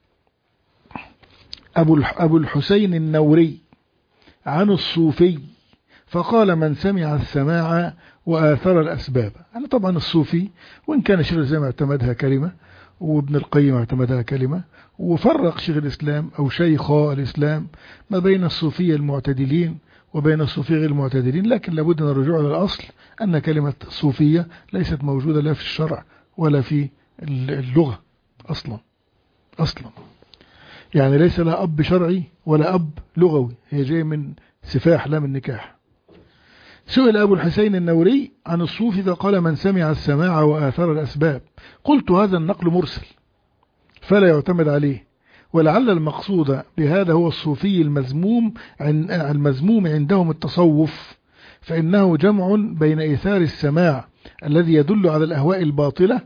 أبو أبو الحسين النوري عن الصوفي فقال: من سمع السماع وآثر الأسباب. أنا طبعا الصوفي، وإن كان شيخ الإسلام اعتمدها كلمة وابن القيم اعتمدها كلمة، وفرق شيخ الإسلام أو شيخا الإسلام ما بين الصوفية المعتدلين وبين الصوفية غير المعتدلين، لكن لابد من الرجوع إلى الأصل أن كلمة الصوفية ليست موجودة لا في الشرع ولا في اللغة أصلا أصلا يعني ليس لها أب شرعي ولا أب لغوي، هي جاية من سفاح لا من نكاح. سئل أبو الحسين النوري عن الصوفي فقال: من سمع السماع وآثر الأسباب. قلت: هذا النقل مرسل فلا يعتمد عليه، ولعل المقصود بهذا هو الصوفي المذموم المذموم عندهم التصوف، فإنه جمع بين إيثار السماع الذي يدل على الأهواء الباطلة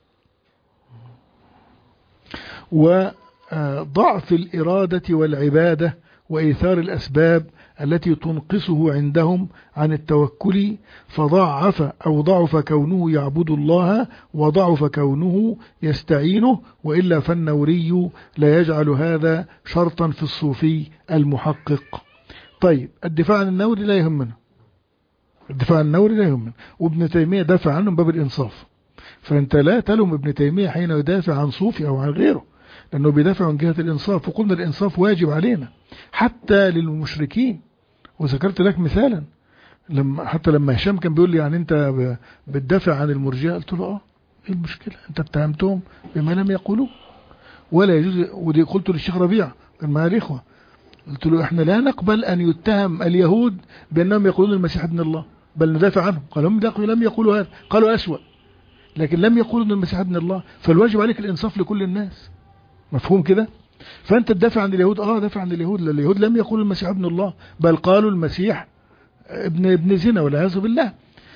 وضعف الإرادة والعبادة، وإيثار الأسباب التي تنقصه عندهم عن التوكل، فضعف أو ضعف كونه يعبد الله وضعف كونه يستعينه، وإلا فالنوري لا يجعل هذا شرطا في الصوفي المحقق. طيب، الدفاع عن النوري لا يهمنا، الدفاع عن النوري لا يهمنا، وابن تيمية دافع عنه باب الإنصاف، فأنت لا تلوم ابن تيمية حين يدافع عن صوفي أو عن غيره، لأنه بيدافع عن جهة الإنصاف، وقلنا الإنصاف واجب علينا حتى للمشركين. وذكرت لك مثالا، لما حتى لما هشام كان بيقول لي يعني أنت بتدافع عن المرجئة، قلت له آه إيه المشكلة؟ أنت اتهمتهم بما لم يقولوا ولا يجوز. ودي قلت للشيخ ربيع كان معاه الإخوة، قلت له إحنا لا نقبل أن يتهم اليهود بأنهم يقولون المسيح ابن الله، بل ندافع عنهم. قالوا هم لم يقولوا هذا، قالوا أسوأ، لكن لم يقولوا أن المسيح ابن الله، فالواجب عليك الإنصاف لكل الناس. مفهوم كده؟ فأنت تدافع عن اليهود، آه دافع عن اليهود، لأن اليهود لم يقولوا المسيح ابن الله، بل قالوا المسيح ابن ابن زنا والعياذ بالله.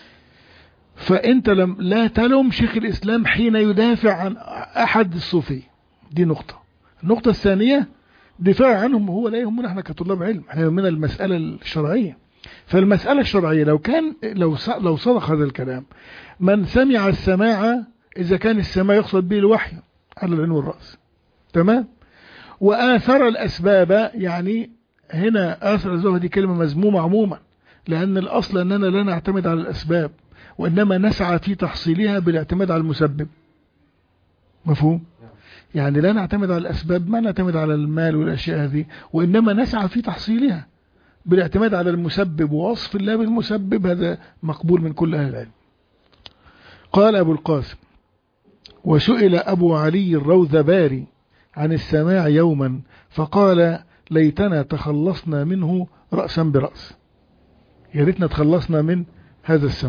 فأنت لم لا تلوم شيخ الإسلام حين يدافع عن أحد الصوفي، دي نقطة. النقطة الثانية، دفاع عنهم هو لا يهمنا احنا كطلاب علم، احنا يهمنا المسألة الشرعية. فالمسألة الشرعية لو كان لو لو صدق هذا الكلام، من سمع السماع إذا كان السماع يقصد به الوحي على العين والرأس، تمام؟ وآثر الأسباب، يعني هنا آثر الأسباب دي كلمة مذمومة عموما، لأن الأصل أننا لا نعتمد على الأسباب، وإنما نسعى في تحصيلها بالاعتماد على المسبب. مفهوم؟ يعني لا نعتمد على الأسباب، ما نعتمد على المال والأشياء هذه، وإنما نسعى في تحصيلها بالاعتماد على المسبب، ووصف الله بالمسبب هذا مقبول من كل أهل العلم. قال أبو القاسم: وسئل أبو علي الروذباري عن السماع يوما فقال: ليتنا تخلصنا منه رأسا برأس، يا ريتنا تخلصنا من هذا السماع.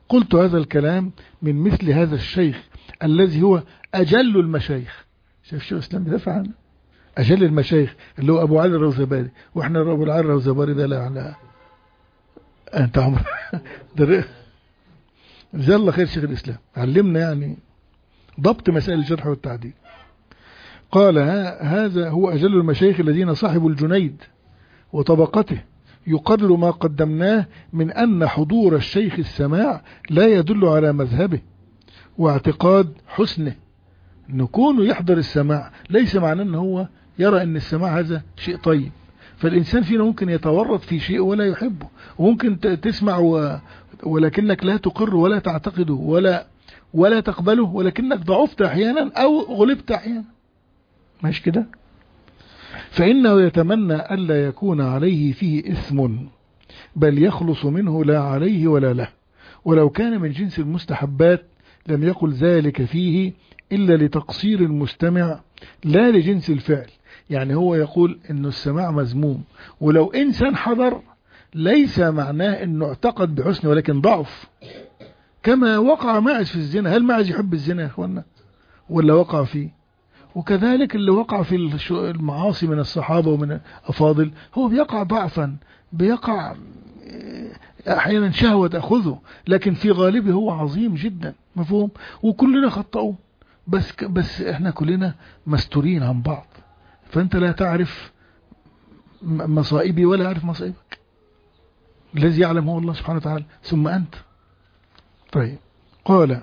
قلت هذا الكلام من مثل هذا الشيخ الذي هو أجل المشايخ. شايف شيخ الإسلام بيدافع عنه، أجل المشايخ اللي هو أبو علي الروزباري، وإحنا أبو علي الروزباري ده لا على أنت عمر ده جزاه الله خير شيخ الإسلام، علمنا يعني ضبط مسائل الجرح والتعديل. قال هذا هو أجل المشايخ الذين صاحبوا الجنيد وطبقته يقرر ما قدمناه من أن حضور الشيخ السماع لا يدل على مذهبه واعتقاد حسنه. نكون يحضر السماع ليس معناه أنه هو يرى أن السماع هذا شيء طيب. فالإنسان فينا ممكن يتورط في شيء ولا يحبه، وممكن تسمع و... ولكنك لا تقر ولا تعتقده ولا ولا تقبله، ولكنك ضعفت أحيانا أو غلبت أحيانا، ماشي كده. فإنه يتمنى ألا يكون عليه فيه إثم، بل يخلص منه لا عليه ولا له. ولو كان من جنس المستحبات لم يقل ذلك فيه إلا لتقصير المستمع لا لجنس الفعل. يعني هو يقول إنه السماع مذموم، ولو إنسان حضر ليس معناه إنه اعتقد بحسن ولكن ضعف. كما وقع ماعز في الزنا، هل ماعز يحب الزنا يا أخوانا ولا وقع فيه؟ وكذلك اللي وقع في المعاصي من الصحابة ومن الأفاضل هو بيقع ضعفا، بيقع أحيانا شهوة تأخذه، لكن في غالبه هو عظيم جدا، مفهوم؟ وكلنا خطأون، بس بس احنا كلنا مستورين عن بعض، فأنت لا تعرف مصائبي ولا أعرف مصائبك، الذي يعلم هو الله سبحانه وتعالى ثم أنت. طيب قال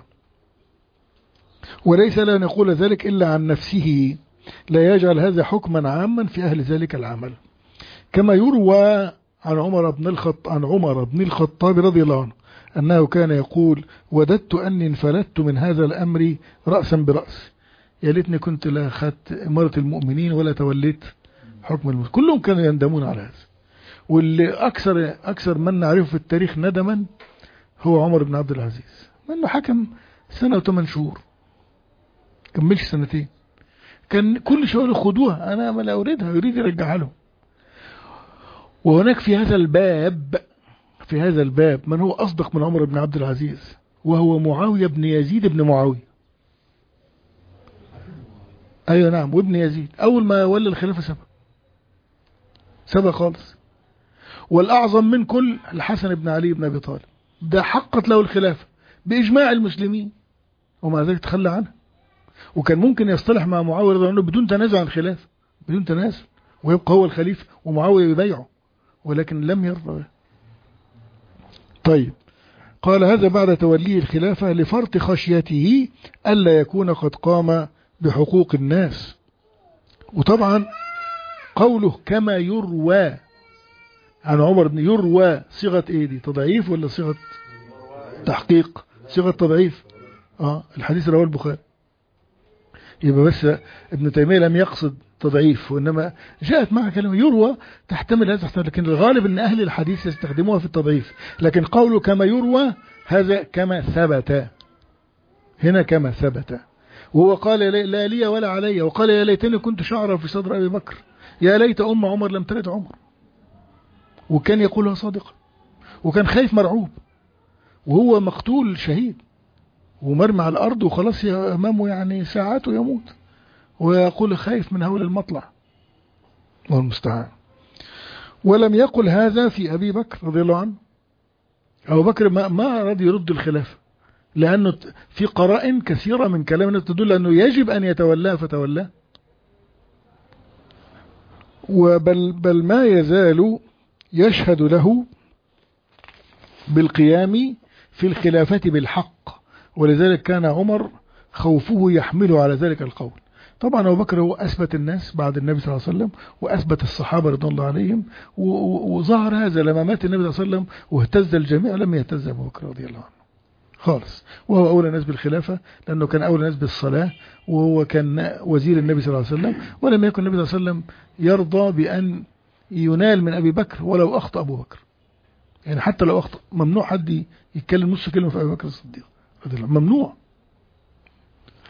وليس لا نقول ذلك إلا عن نفسه، لا يجعل هذا حكما عاما في أهل ذلك العمل. كما يروى عن عمر بن الخطاب عن عمر بن الخطاب رضي الله عنه أنه كان يقول وددت أني انفلت من هذا الأمر رأسا برأس، يا ليتني كنت لا أخذت إمارة المؤمنين ولا توليت حكم المسلمين. كلهم كانوا يندمون على هذا، واللي أكثر أكثر من نعرفه في التاريخ ندما هو عمر بن عبد العزيز، منه حكم سنة وثمان شهور، كملش سنتين، كان كل شوية خدوها، أنا ما لا أريدها، يريد يرجعها لهم. وهناك في هذا الباب في هذا الباب من هو أصدق من عمر بن عبد العزيز، وهو معاوية بن يزيد بن معاوية. أيوة نعم، وابن يزيد أول ما ولى الخلافة سبق سبق خالص. والأعظم من كل الحسن بن علي بن أبي طالب، ده حقت له الخلافة بإجماع المسلمين، ومع ذلك تخلى عنها، وكان ممكن يصطلح مع معاوية رضي الله عنه بدون تنازع عن الخلافة، بدون تنازع، ويبقى هو الخليفة ومعاوية يبايعه، ولكن لم يرضى. طيب قال هذا بعد توليه الخلافة لفرط خشيته ألا يكون قد قام بحقوق الناس. وطبعا قوله كما يروى عن عمر بن يروى صيغة ايه دي، تضعيف ولا صيغة تحقيق؟ صيغة تضعيف. اه الحديث رواه البخاري، يبقى بس ابن تيمية لم يقصد تضعيف، وإنما جاءت معها كلمة يروى تحتمل هذا تحتمل، لكن الغالب أن أهل الحديث يستخدموها في التضعيف. لكن قوله كما يروى هذا كما ثبت، هنا كما ثبت. وهو قال لا لي ولا علي، وقال يا ليتني كنت شعرا في صدر أبي بكر، يا ليت أم عمر لم تلد عمر. وكان يقولها صادقا، وكان خايف مرعوب، وهو مقتول شهيد ومرمى على الأرض وخلاص أمامه يعني ساعات ويموت، ويقول خايف من هول المطلع والمستعان. ولم يقل هذا في أبي بكر رضي الله عنه. أبو بكر ما, ما رضي يرد الخلافة، لأنه في قرائن كثيرة من كلامنا تدل أنه يجب أن يتولاه فتولاه. وبل بل ما يزال يشهد له بالقيام في الخلافة بالحق، ولذلك كان عمر خوفه يحمله على ذلك القول. طبعا أبو بكر هو أثبت الناس بعد النبي صلى الله عليه وسلم، وأثبت الصحابة رضي الله عليهم، وظهر هذا لما مات النبي صلى الله عليه وسلم واهتز الجميع، لم يهتز أبو بكر رضي الله عنه خالص، وهو أولى الناس بالخلافة لأنه كان أولى الناس بالصلاة، وهو كان وزير النبي صلى الله عليه وسلم، ولم يكن النبي صلى الله عليه وسلم يرضى بأن ينال من أبي بكر ولو أخطأ أبو بكر، يعني حتى لو أخطأ ممنوع حد يتكلم نص كلمة في أبي بكر الصديق، ممنوع.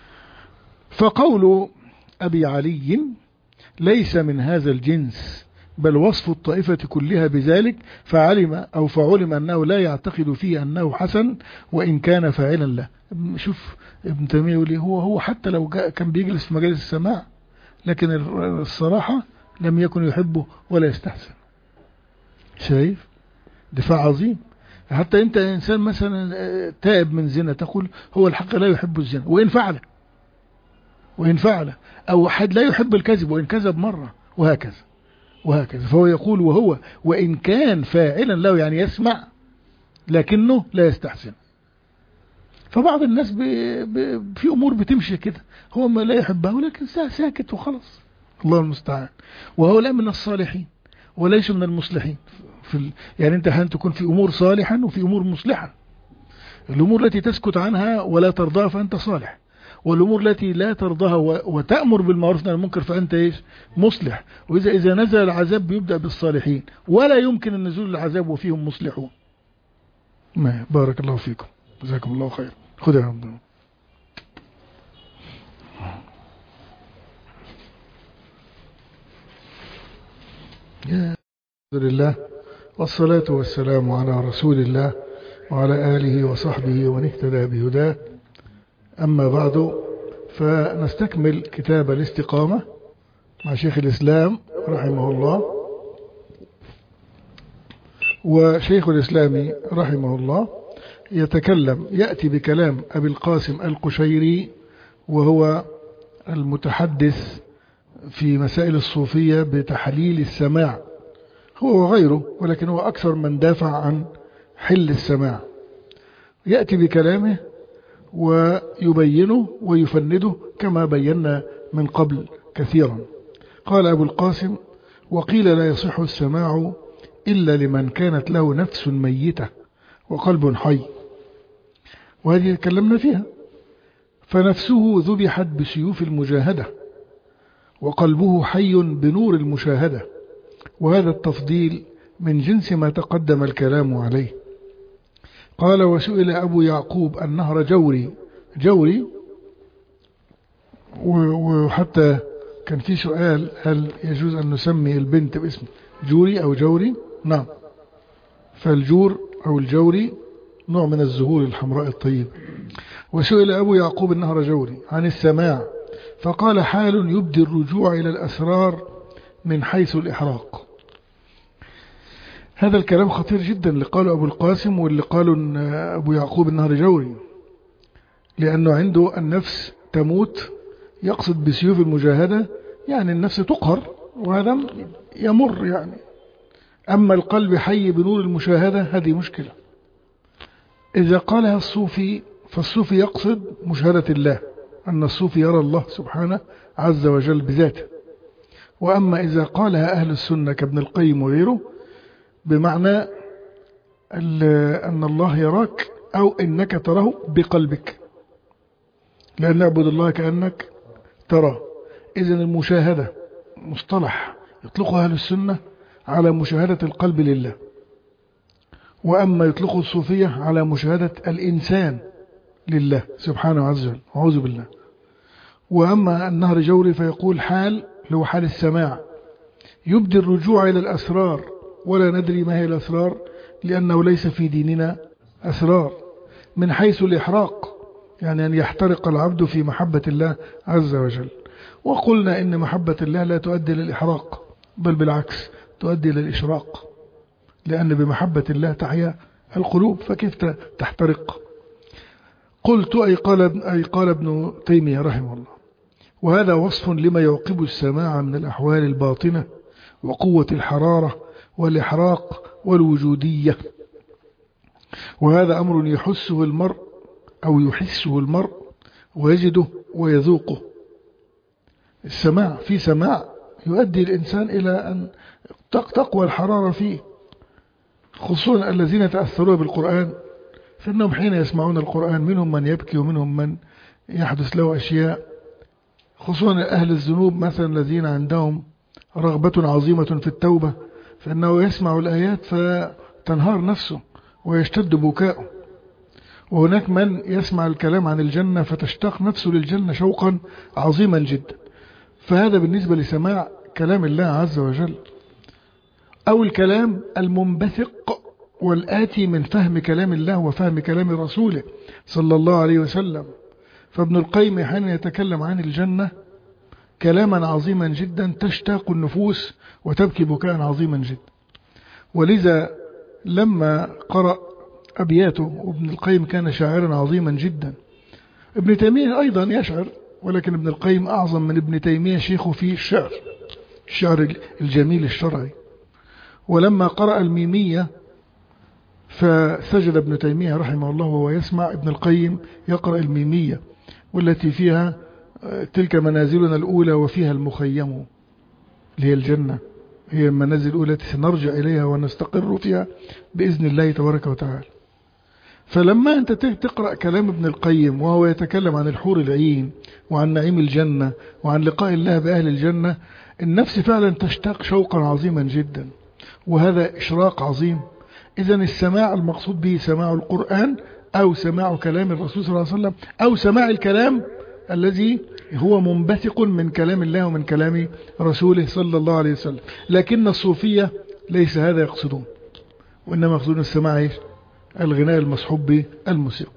فقول أبي علي ليس من هذا الجنس بل وصف الطائفة كلها بذلك، فعلم أو فعلم أنه لا يعتقد فيه أنه حسن وإن كان فاعلا له. شوف ابن تيمية يقول لي هو هو حتى لو كان بيجلس في مجالس السماع، لكن الصراحة لم يكن يحبه ولا يستحسن. شايف دفاع عظيم. حتى انت انسان مثلا تائب من زنا تقول هو الحق لا يحب الزنا وإن فعله، وإن فعله، أو حد لا يحب الكذب وإن كذب مرة، وهكذا وهكذا. فهو يقول وهو وإن كان فاعلا له، يعني يسمع لكنه لا يستحسن. فبعض الناس ب... ب... في أمور بتمشي كده، هو ما لا يحبها ولكن ساكت وخلاص، الله المستعان. وهو لا من الصالحين وليس من المصلحين في ال... يعني انت هل تكون في أمور صالحا وفي أمور مصلحة. الأمور التي تسكت عنها ولا ترضاها فأنت صالح، والأمور التي لا ترضاها وتأمر بالمعروف والنهي عن المنكر فأنت إيش؟ مصلح. وإذا إذا نزل العذاب بيبدأ بالصالحين، ولا يمكن النزول العذاب وفيهم مصلحون. ما بارك الله فيكم، جزاكم الله خير. خذ يا عبد الله. الحمد لله والصلاة والسلام على رسول الله وعلى آله وصحبه ومن اهتدى بهداه. أما بعد، فنستكمل كتاب الاستقامة مع شيخ الإسلام رحمه الله. وشيخ الإسلام رحمه الله يتكلم يأتي بكلام أبي القاسم القشيري، وهو المتحدث في مسائل الصوفية بتحليل السماع، هو وغيره، ولكن هو أكثر من دافع عن حل السماع. يأتي بكلامه ويبينه ويفنده كما بينا من قبل كثيرا. قال أبو القاسم: وقيل لا يصح السماع إلا لمن كانت له نفس ميتة وقلب حي، وهذه تكلمنا فيها. فنفسه ذبحت بسيوف المجاهدة، وقلبه حي بنور المشاهدة، وهذا التفضيل من جنس ما تقدم الكلام عليه. قال: وسئل أبو يعقوب النهر جوري جوري وحتى كان في سؤال: هل يجوز أن نسمي البنت باسم جوري أو جوري؟ نعم، فالجور أو الجوري نوع من الزهور الحمراء الطيبة. وسئل أبو يعقوب النهر جوري عن السماع، فقال: حال يبدي الرجوع إلى الأسرار من حيث الإحراق. هذا الكلام خطير جدا اللي قاله أبو القاسم واللي قاله أبو يعقوب النهر جوري، لأنه عنده النفس تموت، يقصد بسيوف المجاهدة يعني النفس تقهر وهذا يمر يعني. أما القلب حي بنور المشاهدة هذه مشكلة. إذا قالها الصوفي فالصوفي يقصد مشاهدة الله، أن الصوفي يرى الله سبحانه عز وجل بذاته. وأما إذا قالها أهل السنة كابن القيم وغيره بمعنى أن الله يراك أو إنك تراه بقلبك، لأن نعبد الله كأنك تراه. إذن المشاهدة مصطلح يطلقها أهل السنة على مشاهدة القلب لله، وأما يطلق الصوفية على مشاهدة الإنسان لله سبحانه عز وجل، أعوذ بالله. وأما النهر جوري فيقول حال هو حال السماع، يبدي الرجوع إلى الأسرار، ولا ندري ما هي الأسرار لأنه ليس في ديننا أسرار، من حيث الإحراق، يعني أن يحترق العبد في محبة الله عز وجل. وقلنا إن محبة الله لا تؤدي للإحراق، بل بالعكس تؤدي للإشراق، لأن بمحبة الله تحيا القلوب، فكيف تحترق؟ قلت أي قال, أي قال ابن تيمية رحمه الله: وهذا وصف لما يعقب السماع من الأحوال الباطنة وقوة الحرارة والإحراق والوجودية، وهذا أمر يحسه المرء أو يحسه المرء ويجده ويذوقه. السماع، في سماع يؤدي الإنسان إلى أن تقوى الحرارة فيه، خصوصا الذين تأثروا بالقرآن، فإنهم حين يسمعون القرآن منهم من يبكي ومنهم من يحدث له أشياء، خصوصا أهل الذنوب مثلا الذين عندهم رغبة عظيمة في التوبة، فإنه يسمع الآيات فتنهار نفسه ويشتد بكاؤه. وهناك من يسمع الكلام عن الجنة فتشتاق نفسه للجنة شوقا عظيما جدا. فهذا بالنسبة لسماع كلام الله عز وجل. أو الكلام المنبثق والآتي من فهم كلام الله وفهم كلام رسوله صلى الله عليه وسلم. فابن القيم حين يتكلم عن الجنة كلاما عظيما جدا تشتاق النفوس وتبكي بكاء عظيما جدا. ولذا لما قرأ أبياته، وابن القيم كان شاعرا عظيما جدا، ابن تيمية أيضا يشعر، ولكن ابن القيم أعظم من ابن تيمية شيخه في الشعر، الشعر الجميل الشرعي. ولما قرأ الميمية فسجد ابن تيمية رحمه الله وهو يسمع ابن القيم يقرأ الميمية، والتي فيها تلك منازلنا الأولى وفيها المخيم، اللي هي الجنة، هي المنازل الأولى التي سنرجع إليها ونستقر فيها بإذن الله تبارك وتعالى. فلما أنت تقرأ كلام ابن القيم وهو يتكلم عن الحور العين وعن نعيم الجنة وعن لقاء الله بأهل الجنة، النفس فعلا تشتاق شوقا عظيما جدا، وهذا إشراق عظيم. إذن السماع المقصود به سماع القرآن أو سماع كلام الرسول صلى الله عليه وسلم أو سماع الكلام الذي هو منبثق من كلام الله ومن كلام رسوله صلى الله عليه وسلم. لكن الصوفية ليس هذا يقصدون، وإنما يقصدون السماع الغناء المصحوب بالموسيقى.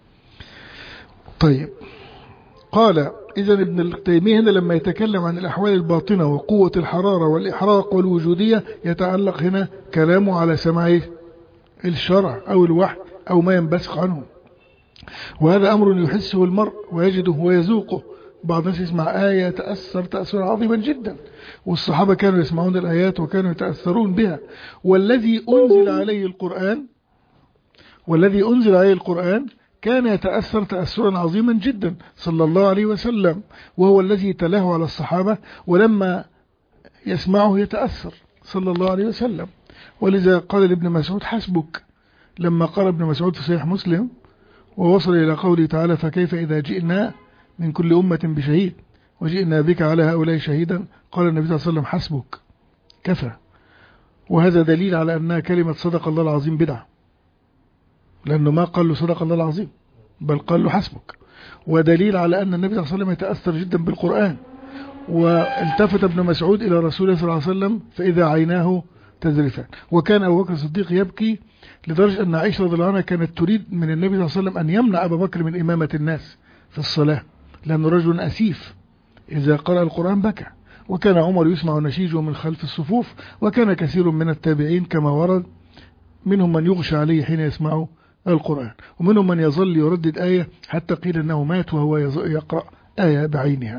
طيب، قال إذن ابن تيمية هنا لما يتكلم عن الأحوال الباطنة وقوة الحرارة والإحراق والوجودية يتعلق هنا كلامه على سماع الشرع أو الوحي أو ما ينبثق عنه، وهذا أمر يحسه المرء ويجده ويذوقه. بعض الناس يسمع آية تأثر تأثر عظيما جدا، والصحابة كانوا يسمعون الآيات وكانوا يتأثرون بها. والذي أنزل عليه القرآن والذي أنزل عليه القرآن كان يتأثر تأثرا عظيما جدا صلى الله عليه وسلم، وهو الذي تلاه على الصحابة، ولما يسمعه يتأثر صلى الله عليه وسلم. ولذا قال لابن مسعود حسبك، لما قال ابن مسعود في صحيح مسلم ووصل إلى قوله تعالى فكيف إذا جئنا من كل أمة بشهيد وجئنا بك على هؤلاء شهيدا، قال النبي صلى الله عليه وسلم حسبك، كفى. وهذا دليل على أنها كلمة صدق الله العظيم بدعة، لأنه ما قال له صدق الله العظيم بل قال له حسبك، ودليل على أن النبي صلى الله عليه وسلم يتأثر جدا بالقرآن. والتفت ابن مسعود إلى رسول الله صلى الله عليه وسلم فإذا عيناه تذرفان. وكان أبو بكر الصديق يبكي لدرجة أن عائشة رضي الله عنها كانت تريد من النبي صلى الله عليه وسلم أن يمنع أبا بكر من إمامة الناس في الصلاة، لأنه رجل أسيف إذا قرأ القرآن بكى. وكان عمر يسمع نشيجه من خلف الصفوف، وكان كثير من التابعين كما ورد منهم من يغشى عليه حين يسمع القرآن، ومنهم من يظل يردد آية حتى قيل أنه مات وهو يقرأ آية بعينها.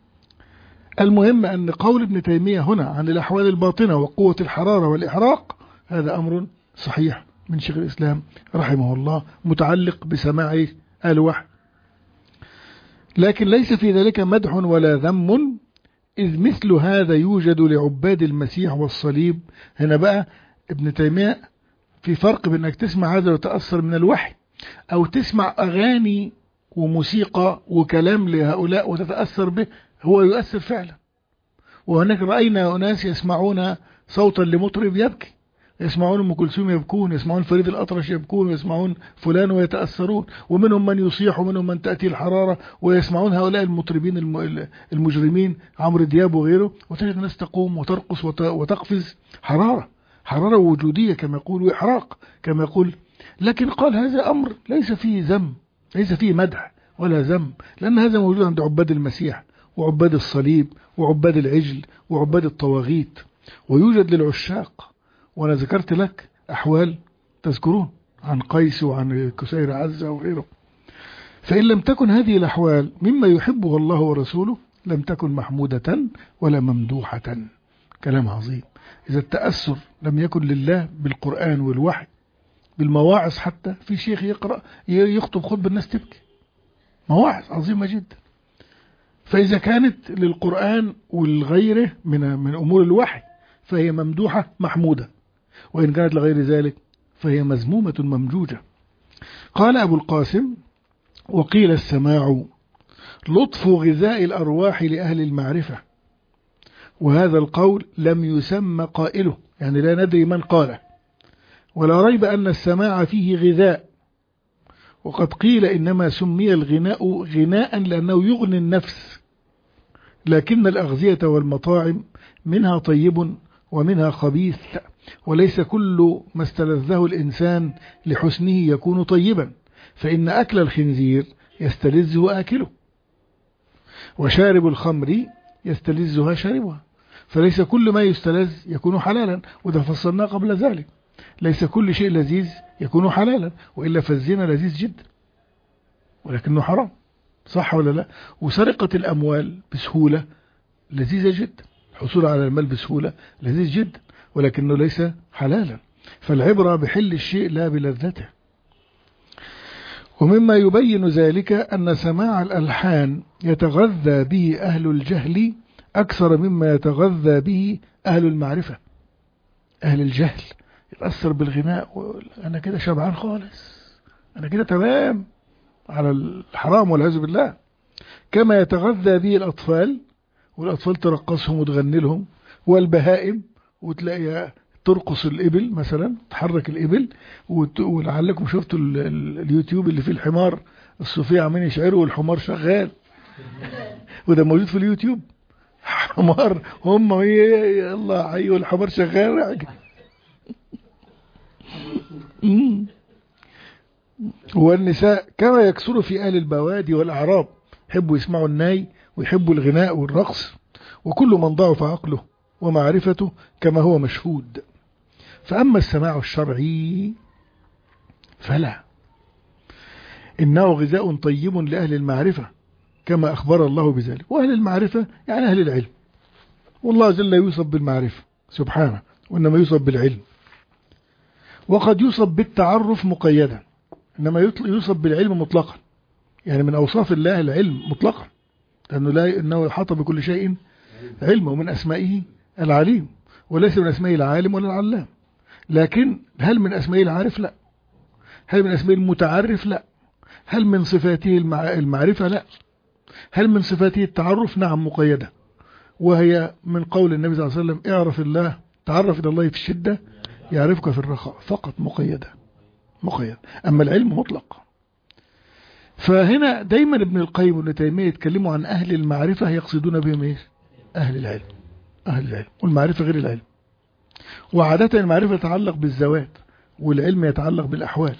المهم أن قول ابن تيمية هنا عن الأحوال الباطنة وقوة الحرارة والإحراق هذا أمر صحيح من شيخ الإسلام رحمه الله متعلق بسماع الوحي، لكن ليس في ذلك مدح ولا ذم، إذ مثل هذا يوجد لعباد المسيح والصليب. هنا بقى ابن تيمية في فرق بين انك تسمع هذا وتأثر من الوحي، او تسمع اغاني وموسيقى وكلام لهؤلاء وتتأثر به، هو يؤثر فعلا. وهناك رأينا أناس يسمعون صوتا لمطرب يبكي، يسمعون أم كلثوم يبكون، يسمعون فريد الأطرش يبكون، ويسمعون فلان ويتأثرون، ومنهم من يصيح ومنهم من تأتي الحرارة، ويسمعون هؤلاء المطربين المجرمين عمرو دياب وغيره، وتجد الناس تقوم وترقص وتقفز، حرارة حرارة وجودية كما يقول، وإحراق كما يقول. لكن قال هذا أمر ليس فيه ذم، ليس فيه مدح ولا ذم، لأن هذا موجود عند عباد المسيح وعباد الصليب وعباد العجل وعباد الطواغيت، ويوجد للعشاق. وأنا ذكرت لك أحوال تذكرون عن قيس وعن كسير عزة وغيره. فإن لم تكن هذه الأحوال مما يحبه الله ورسوله لم تكن محمودة ولا ممدوحة. كلام عظيم. إذا التأثر لم يكن لله بالقرآن والوحي بالمواعظ، حتى في شيخ يقرأ يخطب خطبة الناس تبكي، مواعظ عظيمة جدا. فإذا كانت للقرآن والغيره من من أمور الوحي فهي ممدوحة محمودة، وإن كانت لغير ذلك فهي مذمومة ممجوجة. قال أبو القاسم: وقيل السماع لطف غذاء الأرواح لأهل المعرفة، وهذا القول لم يسمى قائله، يعني لا ندري من قاله، ولا ريب أن السماع فيه غذاء. وقد قيل إنما سمي الغناء غناء لأنه يغني النفس، لكن الأغذية والمطاعم منها طيب ومنها خبيث، وليس كل ما استلذه الإنسان لحسنه يكون طيبا، فإن أكل الخنزير يستلذه آكله، وشارب الخمر يستلذها شاربها، فليس كل ما يستلذ يكون حلالا، وده فصلناه قبل ذلك. ليس كل شيء لذيذ يكون حلالا، وإلا فالزنا لذيذ جدا ولكنه حرام، صح ولا لا؟ وسرقة الأموال بسهولة لذيذة جدا، الحصول على المال بسهولة لذيذ جدا، ولكنه ليس حلالا. فالعبرة بحل الشيء لا بلذته. ومما يبين ذلك أن سماع الألحان يتغذى به أهل الجهل أكثر مما يتغذى به أهل المعرفة. أهل الجهل يتأثر بالغناء، أنا كده شبعان خالص، أنا كده تمام على الحرام والعياذ بالله، كما يتغذى به الأطفال، والأطفال ترقصهم وتغني لهم، والبهائم وتلاقي ترقص الإبل مثلا، تحرك الإبل، ولعلكم شفتوا اليوتيوب اللي فيه الحمار الصوفية عمين يشعروا والحمار شغال، وده موجود في اليوتيوب، حمار هم الله حي والحمار شغال. والنساء كما يكثر في أهل البوادي والأعراب، يحبوا يسمعوا الناي ويحبوا الغناء والرقص، وكل من ضعف عقله ومعرفته كما هو مشهود. فأما السماع الشرعي فلا، إنه غذاء طيب لأهل المعرفة كما أخبر الله بذلك. وأهل المعرفة يعني أهل العلم، والله جل يوصف بالمعرفة سبحانه، وإنما يوصف بالعلم، وقد يوصف بالتعرف مقيدا، إنما يوصف بالعلم مطلقا، يعني من أوصاف الله العلم مطلقا، لأنه لا إنه يحاط بكل شيء علم، ومن أسمائه العليم، وليس من أسمائه العالم ولا العلام. لكن هل من أسمائه العارف؟ لا. هل من أسمائه المتعرف؟ لا. هل من صفاته المعرفة؟ لا. هل من صفاته التعرف؟ نعم مقيدة، وهي من قول النبي صلى الله عليه وسلم اعرف الله، تعرف إلى الله في الشدة يعرفك في الرخاء، فقط مقيدة مقيد. أما العلم مطلق. فهنا دايما ابن القيم وابن تيمية يتكلموا عن أهل المعرفة، يقصدون بهم إيه؟ أهل العلم. أهل العلم، والمعرفة غير العلم. وعادة المعرفة يتعلق بالذوات، والعلم يتعلق بالأحوال.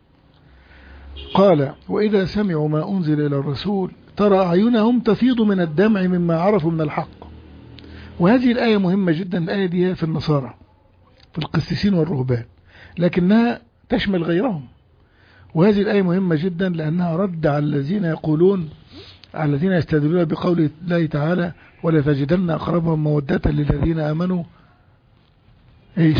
قال وإذا سمعوا ما أنزل إلى الرسول ترى أعينهم تفيض من الدمع مما عرفوا من الحق. وهذه الآية مهمة جدا، الآية دي في النصارى، في القسيسين والرهبان، لكنها تشمل غيرهم. وهذه الآية مهمة جدا لأنها رد على الذين يقولون، على الذين يستدلون بقول الله تعالى ولتجدن أقربهم مودة للذين آمنوا إيش؟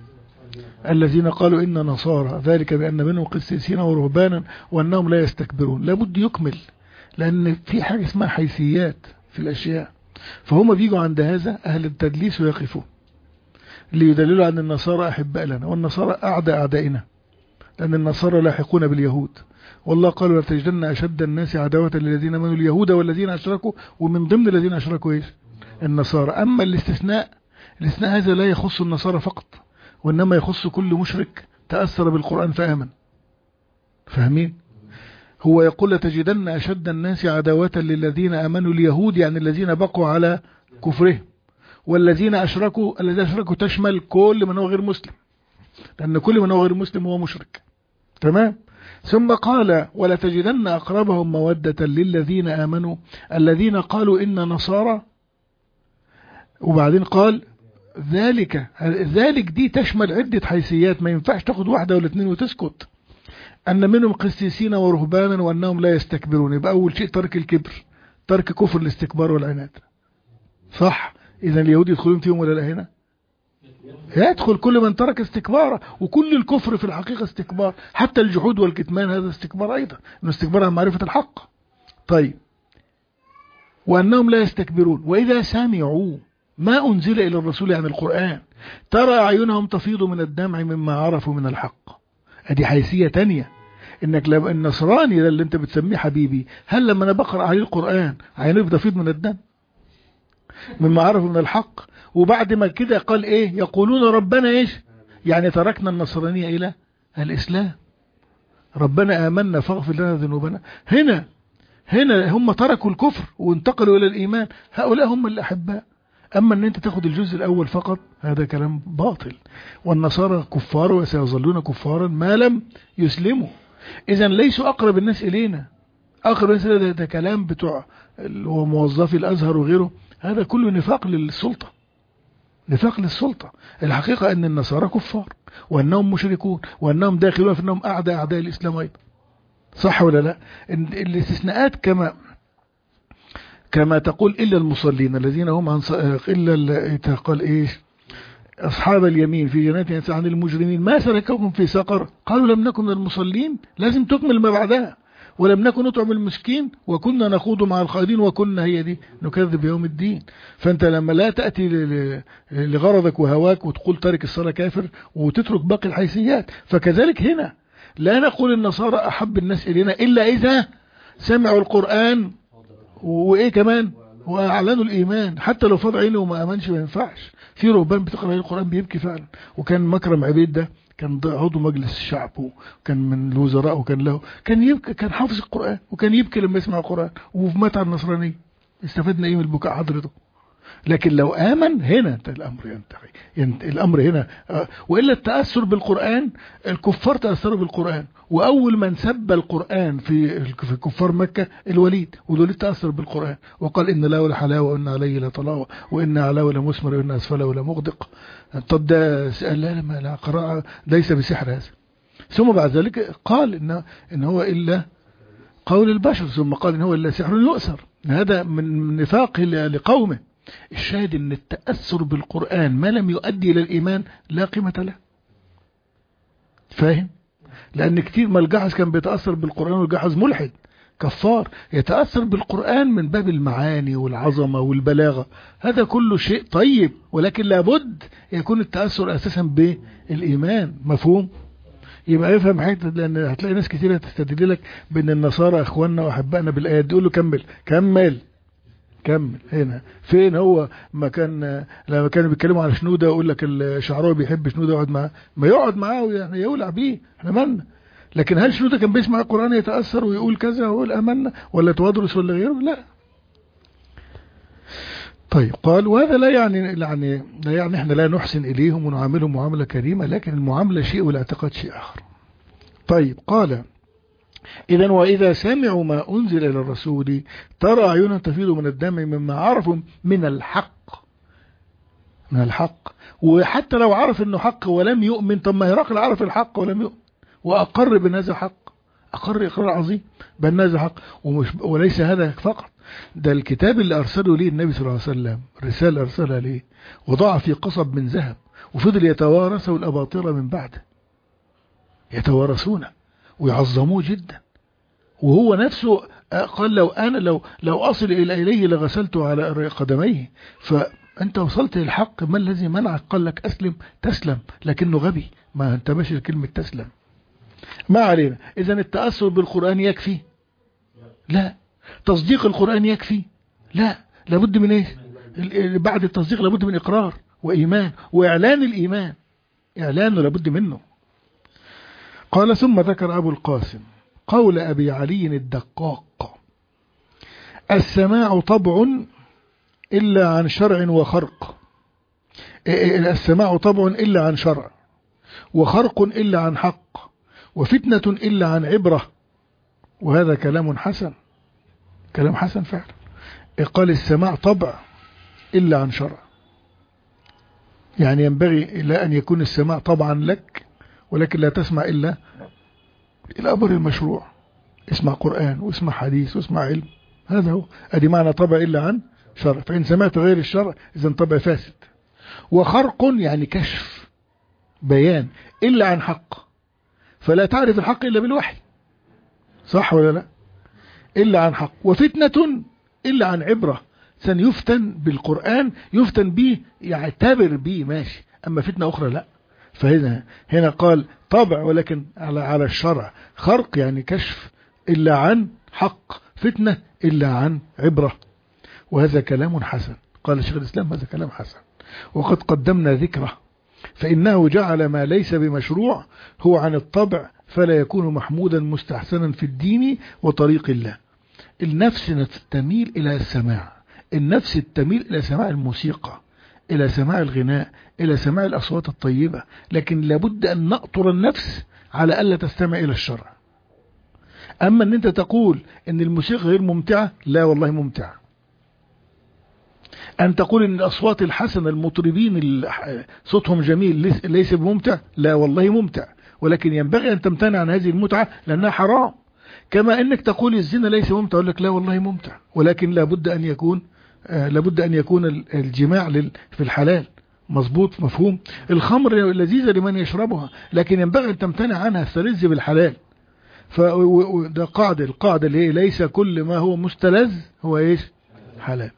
الذين قالوا إن نصارى، ذلك بأن منهم قسيسين ورهبانا وأنهم لا يستكبرون. لابد يكمل، لأن في حاجة اسمها حيثيات في الأشياء، فهم بيجوا عند هذا أهل التدليس ويقفون ليدللوا أن النصارى أحباء لنا، والنصارى أعداء أعدائنا، لأن النصارى لاحقون باليهود، والله قالوا لتجدن أشد الناس عداوة للذين آمنوا اليهود والذين أشركوا، ومن ضمن الذين أشركوا إيش؟ النصارى. أما الاستثناء، الاستثناء هذا لا يخص النصارى فقط، وإنما يخص كل مشرك تأثر بالقرآن فآمن. فاهمين؟ هو يقول لتجدن أشد الناس عداوة للذين آمنوا اليهود، يعني الذين بقوا على كفرهم، والذين أشركوا، الذين أشركوا تشمل كل من هو غير مسلم، لأن كل من هو غير مسلم هو مشرك. تمام؟ ثم قال ولتجدن أقربهم مودة للذين آمنوا الذين قالوا إن نصارى، وبعدين قال ذلك ذلك دي تشمل عدة حيثيات، ما ينفعش تاخد واحدة ولا اثنين وتسكت. أن منهم قسيسين ورهبانا وأنهم لا يستكبرون، يبقى أول شيء ترك الكبر، ترك كفر الاستكبار والعناد، صح؟ إذا اليهود يدخلون فيهم ولا لا؟ هنا يدخل كل من ترك استكباره، وكل الكفر في الحقيقة استكبار، حتى الجحود والكتمان هذا استكبار أيضا، إنه استكبار عن معرفة الحق. طيب، وأنهم لا يستكبرون. وإذا سمعوا ما أنزل إلى الرسول عن القرآن ترى أعينهم تفيض من الدمع مما عرفوا من الحق. هذه حيثية تانية، إنك لو النصراني ده اللي أنت بتسميه حبيبي، هل لما أنا بقرأ عليه القرآن عينه تفيض من الدم مما عرفوا من الحق؟ وبعد ما كده قال إيه؟ يقولون ربنا إيش؟ يعني تركنا النصرانية إلى الإسلام، ربنا آمنا فاغفر لنا ذنوبنا. هنا هنا هم تركوا الكفر وانتقلوا إلى الإيمان، هؤلاء هم الأحباء. أما أن أنت تاخد الجزء الأول فقط هذا كلام باطل. والنصارى كفار وسيظلون كفارا ما لم يسلموا. إذن ليسوا أقرب الناس إلينا. أقرب الناس إلينا ده كلام بتوع وموظفي الأزهر وغيره، هذا كله نفاق للسلطة، نفاق للسلطة. الحقيقة أن النصارى كفار وأنهم مشركون وأنهم داخلون في أنهم أعداء أعداء الإسلام أيضا. صح ولا لا؟ الاستثناءات كما كما تقول إلا المصلين الذين هم عن إلا قال إيش أصحاب اليمين في جنات عن المجرمين ما سلككم في سقر قالوا لم نكن من المصلين. لازم تكمل ما بعدها. ولم نكن نطعم المسكين وكنا نخوض مع الخائضين وكنا هي دي نكذب يوم الدين. فأنت لما لا تأتي لغرضك وهواك وتقول تارك الصلاة كافر وتترك باقي الحيثيات، فكذلك هنا لا نقول النصارى أحب الناس إلينا إلا إذا سمعوا القرآن وإيه كمان وأعلنوا الإيمان. حتى لو فضع عينه وما أمنش ما ينفعش. في رهبان بتقرأ القرآن بيبكي فعلا. وكان مكرم عبيد ده كان عضو مجلس الشعب وكان من الوزراء وكان له كان يبكي، كان حافظ القرآن وكان يبكي لما يسمع القرآن ومات على النصرانية. استفدنا ايه من البكاء حضرته؟ لكن لو آمن هنا الأمر ينتهي. ينتهي الأمر هنا. وإلا التأثر بالقرآن الكفار تأثروا بالقرآن. وأول من سب القرآن في في كفار مكة الوليد، والوليد تأثر بالقرآن وقال إن له لحلاوة وإن عليه لطلاوة وإن علاوة لمثمر وإن أسفله لمغدق. طب ده لا لا لا قراءة ليس بسحر هذا. ثم بعد ذلك قال إن إن هو إلا قول البشر، ثم قال إن هو إلا سحر يؤثر. هذا من نفاق لقومه. الشاهد ان التأثر بالقرآن ما لم يؤدي الى الايمان لا قيمة له. فاهم؟ لان كتير ما الجحظ كان بيتأثر بالقرآن والجحظ ملحد كفار. يتأثر بالقرآن من باب المعاني والعظمة والبلاغة، هذا كله شيء طيب، ولكن لابد يكون التأثر اساسا بالايمان. مفهوم؟ يبقى يفهم حته، لان هتلاقي ناس كتير هتستدل لك بان النصارى اخواننا واحبائنا بالايات دي. يقول له كمل كمل كمل. هنا فين هو ما كان لما كانوا بيتكلموا على شنودة يقول لك الشعراوي بيحب شنودة يقعد معاه، ما يقعد معاه يعني يولع بيه، احنا مالنا. لكن هل شنودة كان بيسمع القرآن يتأثر ويقول كذا ويقول امنا ولا توادرس ولا غيره؟ لا. طيب قال وهذا لا يعني يعني لا يعني احنا لا نحسن اليهم ونعاملهم معاملة كريمة، لكن المعاملة شيء والاعتقاد شيء اخر. طيب قال إذن وإذا سمعوا ما أنزل إلى الرسول ترى عيونا تفيض من الدم مما عرفوا من الحق. من الحق. وحتى لو عرف إنه حق ولم يؤمن، طب ما هرقل عرف الحق ولم يؤمن وأقر بأن هذا حق، أقر إقرار عظيم بأن هذا حق. ومش وليس هذا فقط، ده الكتاب اللي أرسله ليه النبي صلى الله عليه وسلم، رسالة أرسلها ليه وضع في قصب من ذهب وفضل يتوارثه الأباطرة من بعده، يتوارثونه ويعظموه جدا. وهو نفسه قال لو أنا لو لو أصل إلى إليه لغسلته على قدميه. فأنت وصلت للحق، ما الذي منعك؟ قال لك أسلم تسلم، لكنه غبي ما انتبهش لكلمة تسلم. ما علينا. إذا التأثر بالقرآن يكفي؟ لا. تصديق القرآن يكفي؟ لا. لابد من إيه؟ بعد التصديق لابد من إقرار وإيمان وإعلان الإيمان، إعلانه لابد منه. قال ثم ذكر أبو القاسم قول أبي علي الدقاق: السماع طبع إلا عن شرع وخرق. السماع طبع إلا عن شرع، وخرق إلا عن حق، وفتنة إلا عن عبرة. وهذا كلام حسن، كلام حسن فعلا. قال السماع طبع إلا عن شرع، يعني ينبغي إلى أن يكون السماع طبعا لك، ولكن لا تسمع إلا الأمر المشروع. اسمع قرآن واسمع حديث واسمع علم، هذا هو. أدي معنى طبع إلا عن شرع. فإن سمعت غير الشرع إذن طبع فاسد. وخرق يعني كشف بيان إلا عن حق، فلا تعرف الحق إلا بالوحي، صح ولا لا؟ إلا عن حق. وفتنة إلا عن عبرة، سنيفتن بالقرآن، يفتن به يعتبر به ماشي، أما فتنة أخرى لا. فهنا هنا قال طبع ولكن على على الشرع، خرق يعني كشف إلا عن حق، فتنة إلا عن عبرة. وهذا كلام حسن. قال شيخ الإسلام هذا كلام حسن، وقد قدمنا ذكره، فإنه جعل ما ليس بمشروع هو عن الطبع، فلا يكون محمودا مستحسنا في الدين وطريق الله. النفس تميل إلى السماع، النفس تميل إلى سماع الموسيقى، إلى سماع الغناء، إلى سماع الأصوات الطيبة، لكن لابد أن نأطر النفس على ألا تستمع إلى الشرع. أما أن أنت تقول أن الموسيقى غير ممتعة، لا والله ممتعة. أن تقول أن الأصوات الحسنة المطربين صوتهم جميل ليس بممتع، لا والله ممتع، ولكن ينبغي أن تمتنع عن هذه المتعة لأنها حرام. كما أنك تقول الزنا ليس ممتع، أقول لك لا والله ممتع، ولكن لابد أن يكون آه لابد أن يكون الجماع في الحلال. مظبوط، مفهوم. الخمر لذيذة لمن يشربها، لكن ينبغي أن تمتنع عنها، الثلذ بالحلال. فده قاعدة، القاعدة اللي هي ليس كل ما هو مستلذ هو إيش؟ حلال.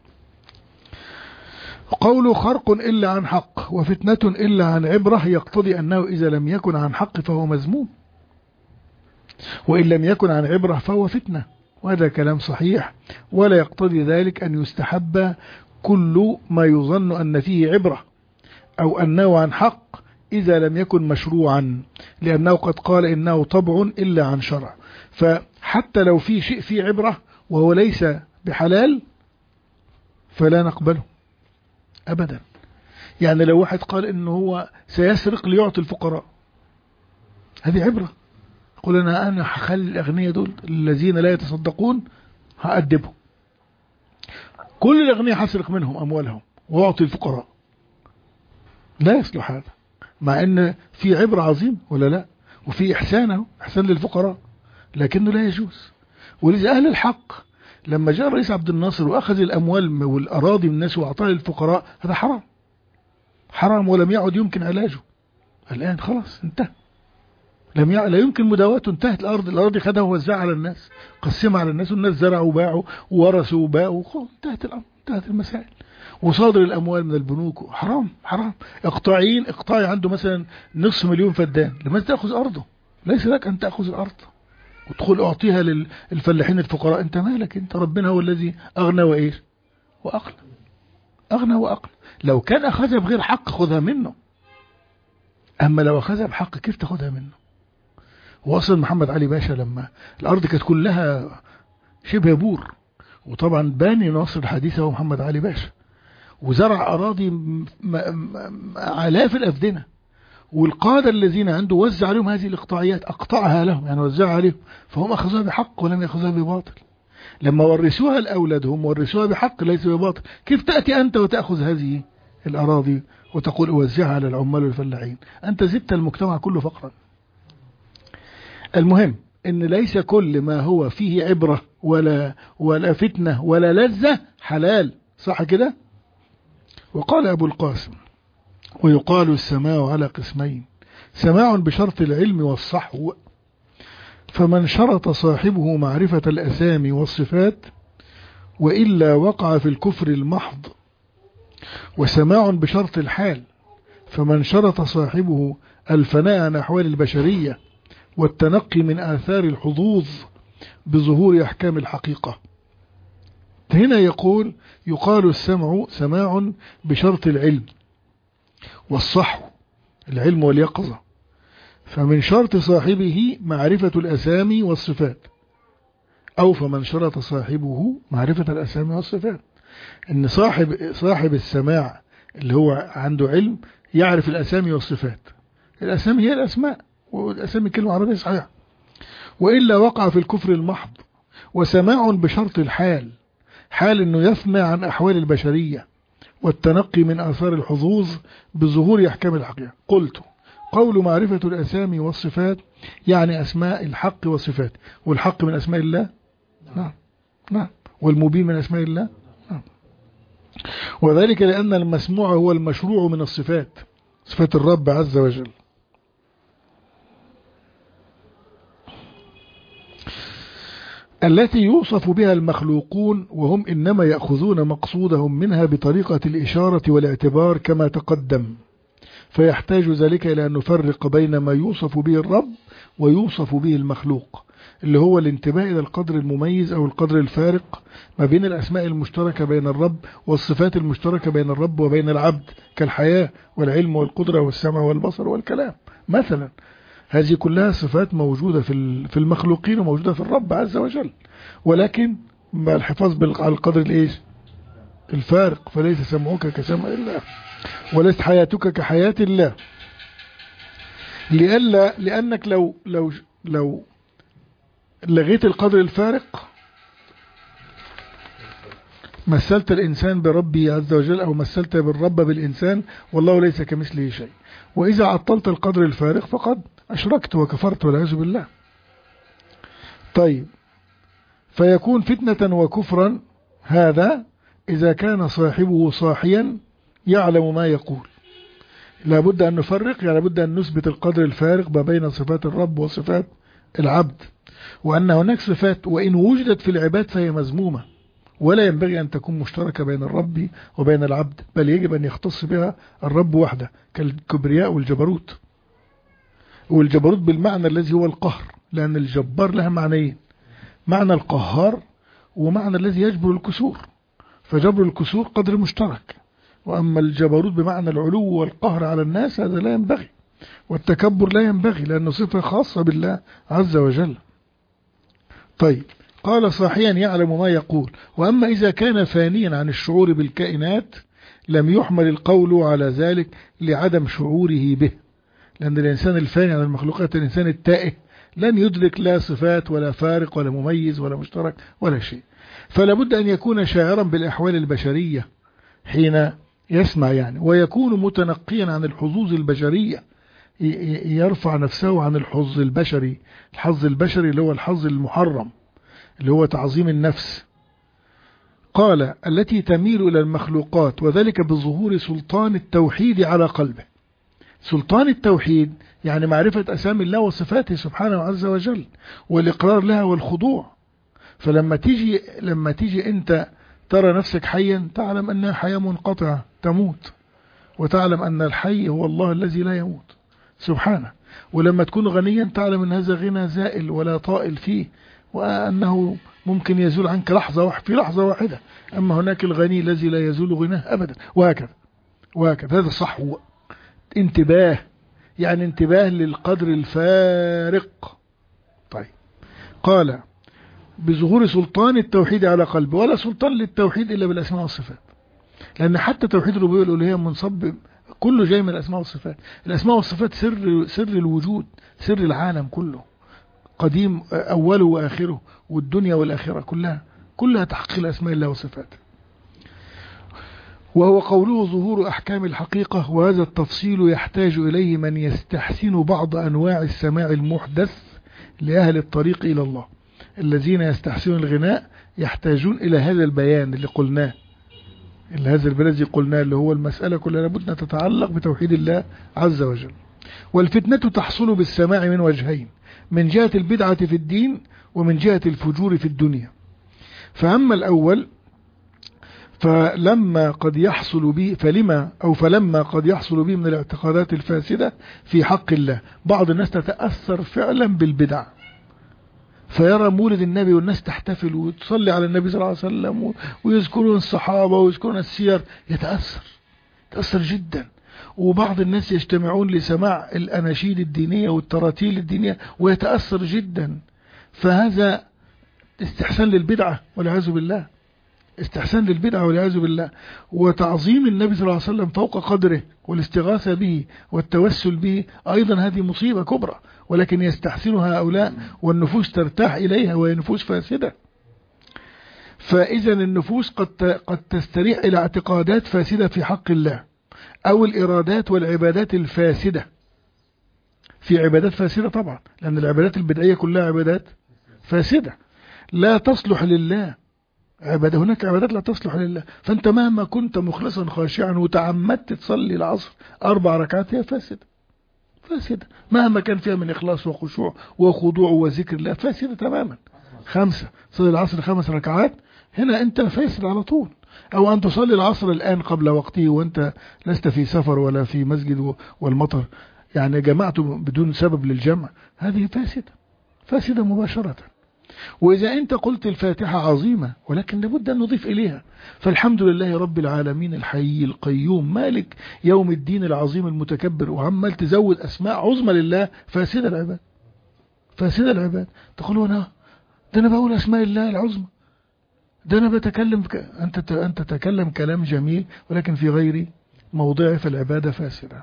قول خرق إلا عن حق وفتنة إلا عن عبرة يقتضي أنه إذا لم يكن عن حق فهو مذموم، وإن لم يكن عن عبرة فهو فتنة، وهذا كلام صحيح. ولا يقتضي ذلك أن يستحب كل ما يظن أن فيه عبرة أو أنه عن حق إذا لم يكن مشروعا، لأنه قد قال إنه طبع إلا عن شرع. فحتى لو في شيء فيه عبرة وهو ليس بحلال فلا نقبله أبدا. يعني لو واحد قال إنه هو سيسرق ليعطي الفقراء، هذه عبرة. يقول أنا أنا هخلي الأغنياء دول الذين لا يتصدقون هأدبهم، كل الأغنياء هسرق منهم أموالهم وأعطي الفقراء. لا يصلح هذا، مع أن في عبرة عظيم ولا لا، وفي إحسانه إحسان للفقراء، لكنه لا يجوز. ولذا أهل الحق لما جاء الرئيس عبد الناصر وأخذ الأموال والأراضي من الناس وأعطاها للفقراء، هذا حرام حرام ولم يعد يمكن علاجه. الآن خلاص انتهى، لم لا يمكن مداواته، انتهت الأرض، الأرض خدها ووزعها على الناس، قسمها على الناس، والناس زرعوا وباعوا وورثوا وباعوا، انتهت الأمر، انتهت المسائل. وصادر الأموال من البنوك حرام حرام. اقطاعين اقطاعي عنده مثلا نصف مليون فدان، لماذا تأخذ أرضه؟ ليس لك أن تأخذ الأرض وتدخل أعطيها للفلاحين الفقراء، أنت مالك أنت؟ ربنا هو الذي أغنى وإيش وأقنى، أغنى وأقنى. لو كان أخذها بغير حق خذها منه، أما لو أخذها بحق كيف تأخذها منه؟ وأصلا محمد علي باشا لما الأرض كانت كلها شبه بور، وطبعا باني ناصر الحديثة هو محمد علي باشا، وزرع أراضي آلاف الأفدنة، والقادة الذين عنده وزع عليهم هذه الإقطاعيات، أقطعها لهم يعني وزعها عليهم، فهم أخذوها بحق ولم يأخذوها بباطل. لما ورثوها لأولادهم ورثوها بحق ليس بباطل. كيف تأتي أنت وتأخذ هذه الأراضي وتقول أوزعها على العمال والفلاحين؟ أنت زدت المجتمع كله فقرا. المهم إن ليس كل ما هو فيه عبرة ولا ولا فتنة ولا لذة حلال، صح كده؟ وقال أبو القاسم: ويقال السماع على قسمين: سماع بشرط العلم والصحو، فمن شرط صاحبه معرفة الأسامي والصفات وإلا وقع في الكفر المحض، وسماع بشرط الحال، فمن شرط صاحبه الفناء عن أحوال البشرية والتنقي من آثار الحظوظ بظهور أحكام الحقيقة. هنا يقول يقال السمع سماع بشرط العلم والصحو، العلم واليقظة، فمن شرط صاحبه معرفة الأسامي والصفات، أو فمن شرط صاحبه معرفة الأسامي والصفات. إن صاحب صاحب السماع اللي هو عنده علم يعرف الأسامي والصفات. الأسامي هي الأسماء، والأسامي كلمة عربية صحيحة. وإلا وقع في الكفر المحض. وسماع بشرط الحال، حال إنه يسمع عن أحوال البشرية والتنقي من آثار الحظوظ بظهور أحكام الحقيقة. قلت: قول معرفة الأسامي والصفات يعني أسماء الحق والصفات، والحق من أسماء الله، نعم نعم، والمبين من أسماء الله، نعم. وذلك لأن المسموع هو المشروع من الصفات، صفات الرب عز وجل. التي يوصف بها المخلوقون، وهم إنما يأخذون مقصودهم منها بطريقة الإشارة والاعتبار كما تقدم، فيحتاج ذلك إلى أن نفرق بين ما يوصف به الرب ويوصف به المخلوق، اللي هو الانتباه إلى القدر المميز أو القدر الفارق ما بين الأسماء المشتركة بين الرب والصفات المشتركة بين الرب وبين العبد، كالحياة والعلم والقدرة والسمع والبصر والكلام مثلا. هذه كلها صفات موجودة في المخلوقين وموجودة في الرب عز وجل، ولكن مع الحفاظ على القدر الإيش الفارق، فليس سمعك كسمع الله وليست حياتك كحياة الله. لألا لأنك لو لو لو لغيت القدر الفارق مثلت الإنسان بربه عز وجل، أو مثلت بالرب بالإنسان، والله ليس كمثله شيء. وإذا عطلت القدر الفارق فقد أشركت وكفرت والعياذ بالله. طيب، فيكون فتنة وكفرا هذا إذا كان صاحبه صاحيا يعلم ما يقول. لابد أن نفرق، يعني لابد أن نثبت القدر الفارق ما بين صفات الرب وصفات العبد، وأن هناك صفات وإن وجدت في العباد فهي مذمومة، ولا ينبغي أن تكون مشتركة بين الرب وبين العبد، بل يجب أن يختص بها الرب وحده، كالكبرياء والجبروت. والجبروت بالمعنى الذي هو القهر، لأن الجبار لها معنيين: معنى القهار ومعنى الذي يجبر الكسور، فجبر الكسور قدر مشترك، وأما الجبروت بمعنى العلو والقهر على الناس هذا لا ينبغي، والتكبر لا ينبغي، لأنه صفة خاصة بالله عز وجل. طيب، قال صاحيا يعلم ما يقول. وأما إذا كان فانيا عن الشعور بالكائنات لم يحمل القول على ذلك لعدم شعوره به، لأن الإنسان الفاني عن المخلوقات، الإنسان التائه، لن يدرك لا صفات ولا فارق ولا مميز ولا مشترك ولا شيء. فلا بد أن يكون شاعرا بالأحوال البشرية حين يسمع يعني، ويكون متنقيا عن الحظوظ البشرية، يرفع نفسه عن الحظ البشري. الحظ البشري اللي هو الحظ المحرم، اللي هو تعظيم النفس. قال: التي تميل إلى المخلوقات، وذلك بظهور سلطان التوحيد على قلبه. سلطان التوحيد يعني معرفة أسامي الله وصفاته سبحانه عز وجل، والإقرار لها والخضوع. فلما تيجي لما تيجي أنت ترى نفسك حيا، تعلم أنها حياة منقطعة تموت، وتعلم أن الحي هو الله الذي لا يموت سبحانه. ولما تكون غنيا تعلم أن هذا غنى زائل ولا طائل فيه، وأنه ممكن يزول عنك لحظة واحدة في لحظة واحدة، أما هناك الغني الذي لا يزول غناه أبدا، وهكذا وهكذا. هذا صحو انتباه، يعني انتباه للقدر الفارق. طيب، قال: بظهور سلطان التوحيد على قلبه. ولا سلطان للتوحيد إلا بالأسماء والصفات، لأن حتى توحيد الربوبية والألوهية منصب كله جاي من الأسماء والصفات. الأسماء والصفات سر سر الوجود، سر العالم كله، قديم أوله وآخره، والدنيا والآخرة كلها كلها تحقيق الأسماء الله وصفاته. وهو قوله ظهور أحكام الحقيقة، وهذا التفصيل يحتاج إليه من يستحسن بعض أنواع السماع المحدث لأهل الطريق إلى الله. الذين يستحسنون الغناء يحتاجون إلى هذا البيان اللي قلناه، اللي هذا البيان الذي قلناه، اللي هو المسألة كلها لابد أن تتعلق بتوحيد الله عز وجل. والفتنة تحصل بالسماع من وجهين: من جهة البدعة في الدين، ومن جهة الفجور في الدنيا. فأما الأول فلما قد يحصل به فلما أو فلما قد يحصل به من الاعتقادات الفاسدة في حق الله. بعض الناس تتأثر فعلا بالبدع، فيرى مولد النبي والناس تحتفل وتصلي على النبي صلى الله عليه وسلم ويذكرون الصحابة ويذكرون السير، يتأثر يتأثر جدا. وبعض الناس يجتمعون لسماع الأناشيد الدينية والتراتيل الدينية ويتأثر جدا. فهذا استحسان للبدعة والعياذ بالله، استحسان للبدعة والعياذ بالله. وتعظيم النبي صلى الله عليه وسلم فوق قدره والاستغاثة به والتوسل به أيضا هذه مصيبة كبرى، ولكن يستحسنها هؤلاء والنفوس ترتاح إليها، وهي نفوس فاسدة. فإذا النفوس قد قد تستريح إلى اعتقادات فاسدة في حق الله، أو الإرادات والعبادات الفاسدة. في عبادات فاسدة طبعا، لأن العبادات البدعية كلها عبادات فاسدة لا تصلح لله. عبادة هناك عبادات لا تصلح لله، فأنت مهما كنت مخلصا خاشعا وتعمدت تصلي العصر أربع ركعات هي فاسدة فاسدة، مهما كان فيها من إخلاص وخشوع وخضوع وذكر الله، فاسدة تماما. خمسة صلي العصر خمس ركعات، هنا أنت فاسد على طول. أو أن تصلي العصر الآن قبل وقته وأنت لست في سفر ولا في مسجد والمطر، يعني جمعته بدون سبب للجمع، هذه فاسدة فاسدة مباشرة. وإذا أنت قلت الفاتحة عظيمة، ولكن لابد أن نضيف إليها: فالحمد لله رب العالمين الحي القيوم مالك يوم الدين العظيم المتكبر، وعمال تزود أسماء عظمى لله، فاسدة العباد فاسدة العباد. تقول: أنا ده أنا بقول أسماء الله العظمى، ده أنا بتكلم ك... أنت أنت تتكلم كلام جميل ولكن في غير موضعه، فالعبادة فاسدة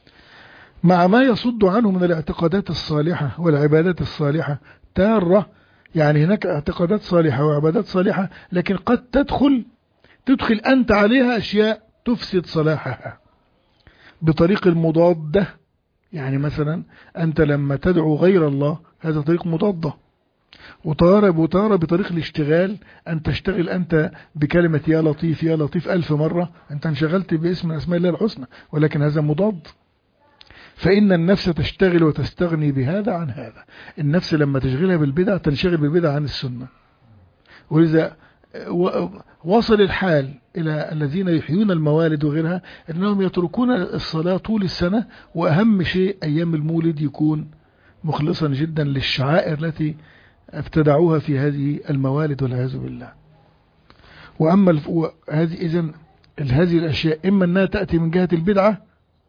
مع ما يصد عنه من الاعتقادات الصالحة والعبادات الصالحة تارة. يعني هناك اعتقادات صالحة وعبادات صالحة، لكن قد تدخل تدخل أنت عليها أشياء تفسد صلاحها بطريق المضادة. يعني مثلا أنت لما تدعو غير الله هذا طريق مضادة، وتارة وتارة بطريق الاشتغال، أن تشتغل أنت بكلمة يا لطيف يا لطيف ألف مرة، أنت انشغلت باسم أسماء الله الحسنى، ولكن هذا مضاد. فإن النفس تشتغل وتستغني بهذا عن هذا. النفس لما تشغلها بالبدع تنشغل بالبدع عن السنة. ولذا وصل الحال إلى الذين يحيون الموالد وغيرها أنهم يتركون الصلاة طول السنة، وأهم شيء أيام المولد يكون مخلصا جدا للشعائر التي ابتدعوها في هذه الموالد والعياذ بالله. وأما الف... هذه إذن هذه الأشياء إما أنها تأتي من جهة البدعة،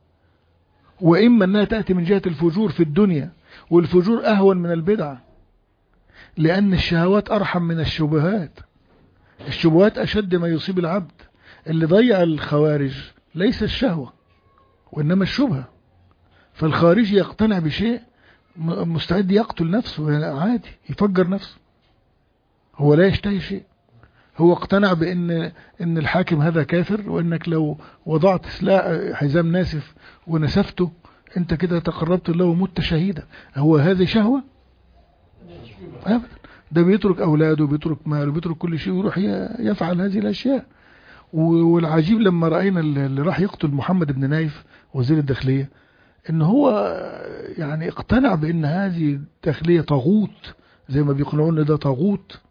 وإما أنها تأتي من جهة الفجور في الدنيا، والفجور أهون من البدعة، لأن الشهوات أرحم من الشبهات. الشبهات أشد ما يصيب العبد. اللي ضيع الخوارج ليس الشهوة وإنما الشبهة. فالخارجي يقتنع بشيء مستعد يقتل نفسه عادي، يفجر نفسه، هو لا يشتهي شيء. هو اقتنع بأن إن الحاكم هذا كافر، وإنك لو وضعت سلاح حزام ناسف ونسفته أنت كده تقربت الله ومت شهيدا. هو هذه شهوة؟ أبدا. ده بيترك أولاده، بيترك ماله، بيترك كل شيء ويروح يفعل هذه الأشياء. والعجيب لما رأينا اللي راح يقتل محمد بن نايف وزير الداخلية، إن هو يعني اقتنع بأن هذه الداخلية طاغوت، زي ما بيقنعون ده طاغوت،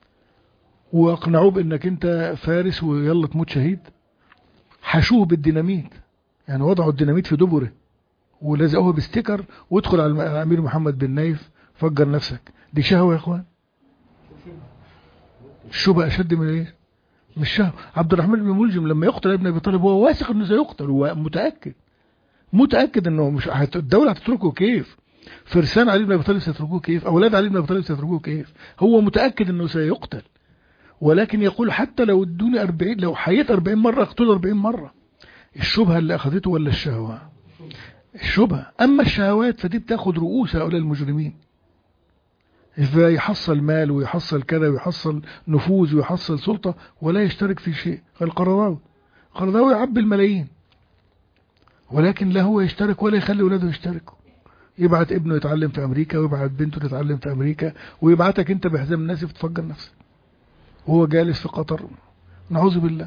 واقنعوه بأنك أنت فارس ويلا تموت شهيد. حشوه بالديناميت، يعني وضعوا الديناميت في دبره ولزقوه بستيكر، وادخل على الأمير محمد بن نايف فجر نفسك. دي شهوة يا اخوان؟ الشبهة أشد من ايه؟ مش شهوة. عبد الرحمن بن ملجم لما يقتل ابن ابي طالب هو واثق انه سيقتل، هو متأكد متأكد انه مش الدولة هتتركه كيف، فرسان علي بن ابي طالب سيتركوه كيف، اولاد علي بن ابي طالب سيتركوه كيف. هو متأكد انه سيقتل، ولكن يقول حتى لو ادوني أربعين، لو حييت أربعين مرة اقتل أربعين مرة. الشبهة اللي اخذته ولا الشهوة؟ الشبهة. اما الشهوات فدي بتاخد رؤوس هؤلاء المجرمين، فيحصل مال ويحصل كذا ويحصل نفوذ ويحصل سلطة ولا يشترك في شيء. القرضاوي القرضاوي يعبي الملايين، ولكن لا هو يشترك ولا يخلي اولاده يشتركوا. يبعت ابنه يتعلم في امريكا، ويبعت بنته تتعلم في امريكا، ويبعتك انت بحزام الناس تفجر نفسك وهو جالس في قطر، نعوذ بالله.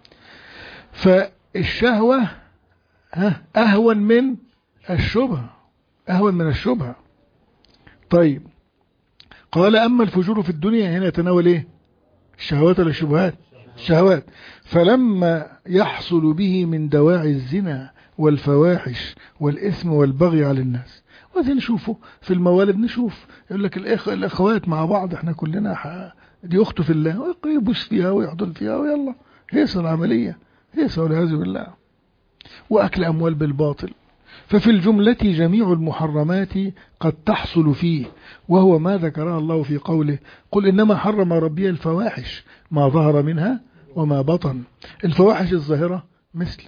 فالشهوة ها اهون من الشبهة، اهون من الشبهة. طيب قال أما الفجور في الدنيا، هنا يتناول إيه؟ الشهوات ولا الشبهات؟ الشهوات. فلما يحصل به من دواعي الزنا والفواحش والإثم والبغي على الناس. وذي نشوفه في الموالد، نشوف يقول لك الأخ الأخوات مع بعض، احنا كلنا ح... دي أخته في الله، يبوس فيها ويحضن فيها ويلا هيصة العملية، هيصة والعياذ بالله. وأكل أموال بالباطل. ففي الجملة جميع المحرمات قد تحصل فيه، وهو ما ذكرها الله في قوله قل إنما حرم ربي الفواحش ما ظهر منها وما بطن. الفواحش الظاهرة مثل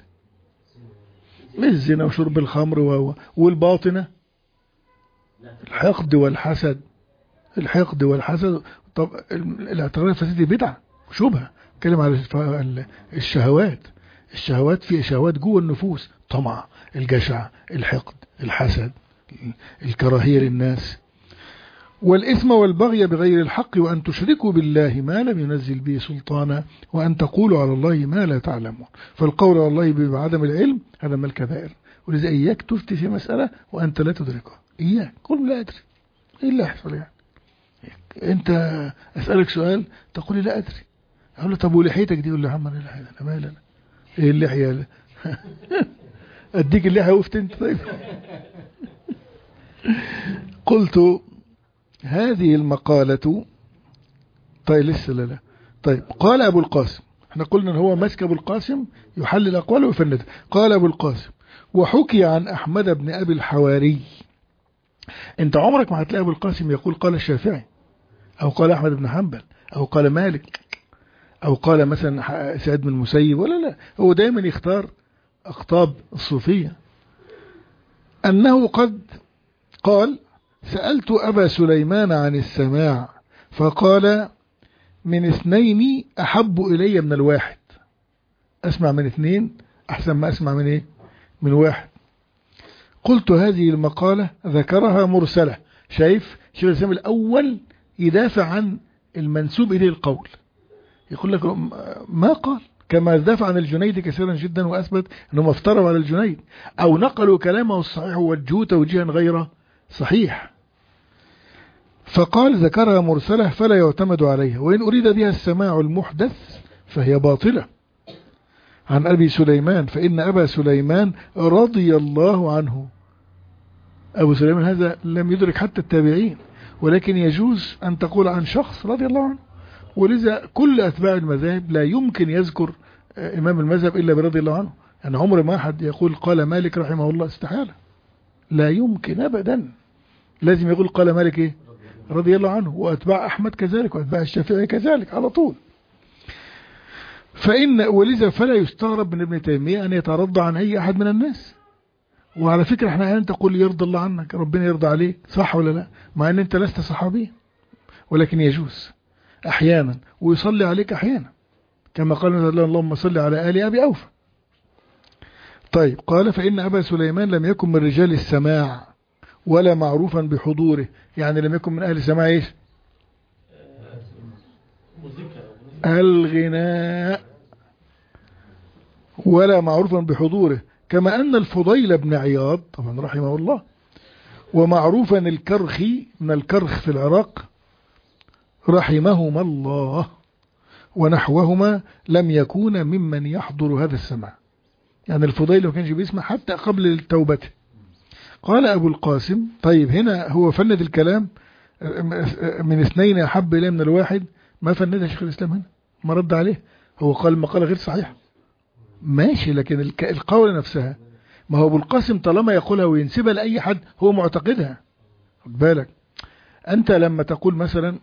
الزنا وشرب الخمر، والباطنة الحقد والحسد. الحقد والحسد. طب الاعتقاد الفاسد بدعة وشبهة. كلم على الشهوات. الشهوات في شهوات جوه النفوس، طمع، الجشع، الحقد، الحسد، الكراهية للناس، والإثم والبغي بغير الحق، وأن تشركوا بالله ما لم ينزل به سلطانا، وأن تقولوا على الله ما لا تعلمون. فالقول على الله بعدم العلم هذا من الكبائر. ولذا إياك تفتي في مسألة وأنت لا تدركها. إياك قل لا أدري. إيه اللي يحصل يعني؟ أنت أسألك سؤال تقولي لا أدري، أقول له طب ولحيتك دي؟ يقول لي عم أنا لحية أنا مالي أنا إيه اللحية؟ أديك اللحية وقفت أنت. طيب قلت هذه المقالة. طيب لسه لا لا طيب قال أبو القاسم، احنا قلنا ان هو مسك أبو القاسم يحلل أقواله ويفندها. قال أبو القاسم وحكي عن أحمد بن أبي الحواري. انت عمرك ما هتلاقي أبو القاسم يقول قال الشافعي أو قال أحمد بن حنبل أو قال مالك. أو قال مثلا سعيد بن المسيب، ولا لا، هو دايما يختار أقطاب الصوفية. أنه قد قال سألت أبا سليمان عن السماع فقال من اثنين أحب إلي من الواحد، أسمع من اثنين أحسن ما أسمع من إيه؟ من واحد. قلت هذه المقالة ذكرها مرسلة. شايف شيخ الإسلام الأول يدافع عن المنسوب إليه القول، يقول لك ما قال، كما دافع عن الجنيد كثيرا جدا وأثبت أنهم افتروا على الجنيد أو نقلوا كلامه الصحيح ووجهوه توجيها غير صحيح. فقال ذكرها مرسلة فلا يعتمد عليها، وإن أريد بها السماع المحدث فهي باطلة. عن أبي سليمان فإن أبا سليمان رضي الله عنه، أبو سليمان هذا لم يدرك حتى التابعين، ولكن يجوز أن تقول عن شخص رضي الله عنه. ولذا كل أتباع المذاهب لا يمكن يذكر إمام المذهب إلا برضي الله عنه. يعني عمر ما أحد يقول قال مالك رحمه الله، استحالة، لا يمكن أبدا، لازم يقول قال مالك إيه؟ رضي الله عنه. وأتباع أحمد كذلك، وأتباع الشافعي كذلك على طول. فإن ولذا فلا يستغرب من ابن تيمية أن يترضى عن أي أحد من الناس. وعلى فكرة احنا أحيانا تقول يرضى الله عنك، ربنا يرضى عليك، صح ولا لا؟ مع أن أنت لست صحابي، ولكن يجوز أحيانا، ويصلي عليك أحيانا، كما قال اللهم صل على آل أبي أوفى. طيب قال فإن أبا سليمان لم يكن من رجال السماع ولا معروفا بحضوره، يعني لم يكن من أهل السماع إيش؟ الغناء، ولا معروفا بحضوره، كما أن الفضيل بن عياض طبعا رحمه الله، ومعروفا الكرخي من الكرخ في العراق رحمهما الله، ونحوهما لم يكون ممن يحضر هذا السماع. يعني الفضيل ما كانش بيسمع حتى قبل التوبة. قال أبو القاسم طيب هنا هو فند الكلام من اثنين أحب إليه من الواحد، ما فندها شيخ الإسلام هنا، ما رد عليه، هو قال مقالة غير صحيحة ماشي، لكن القول نفسها ما هو أبو القاسم طالما يقولها وينسبها لأي حد هو معتقدها. خد بالك أنت لما تقول مثلا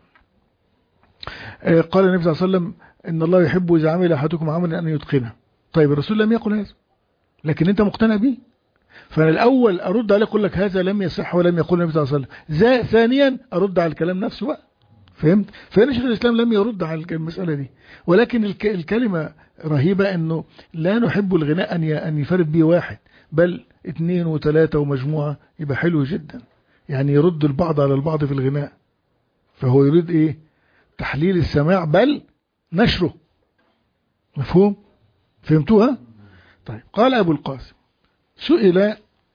قال النبي صلى الله عليه وسلم إن الله يحب إذا عمل أحدكم عملا أن يتقنه، طيب الرسول لم يقل هذا لكن أنت مقتنع به، فأنا الأول أرد عليه أقول لك هذا لم يصح ولم يقول النبي صلى الله عليه وسلم، ثانيا أرد على الكلام نفسه بقى، فهمت؟ فهنا شيخ الإسلام لم يرد على المسألة دي، ولكن الكلمة رهيبة أنه لا نحب الغناء أن يفرد به واحد، بل اثنين وثلاثة ومجموعة، يبقى حلو جدا، يعني يرد البعض على البعض في الغناء. فهو يريد إيه؟ تحليل السماع بل نشره، مفهوم؟ فهمتوها؟ طيب قال أبو القاسم سئل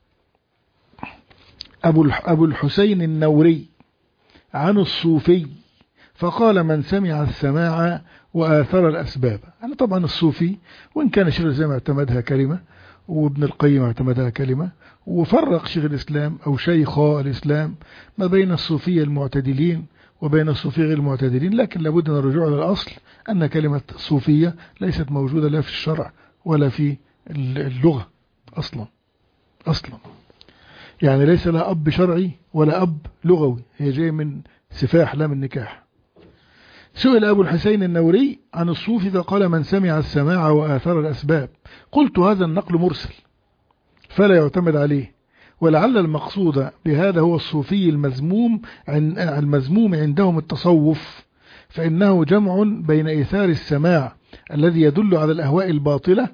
أبو أبو الحسين النوري عن الصوفي فقال من سمع السماع وآثر الأسباب. أنا طبعا الصوفي وإن كان شيخ الإسلام اعتمدها كلمة وابن القيم اعتمدها كلمة، وفرق شيخ الإسلام أو شيخا الإسلام ما بين الصوفية المعتدلين وبين الصوفية غير المعتدلين، لكن لابد من الرجوع إلى الأصل أن كلمة صوفية ليست موجودة لا في الشرع ولا في اللغة أصلا أصلا يعني ليس لها أب شرعي ولا أب لغوي، هي جاية من سفاح لا من نكاح. سئل أبو الحسين النوري عن الصوفي فقال من سمع السماع وآثار الأسباب. قلت هذا النقل مرسل فلا يعتمد عليه، ولعل المقصود بهذا هو الصوفي المذموم المذموم عندهم التصوف، فإنه جمع بين إيثار السماع الذي يدل على الأهواء الباطلة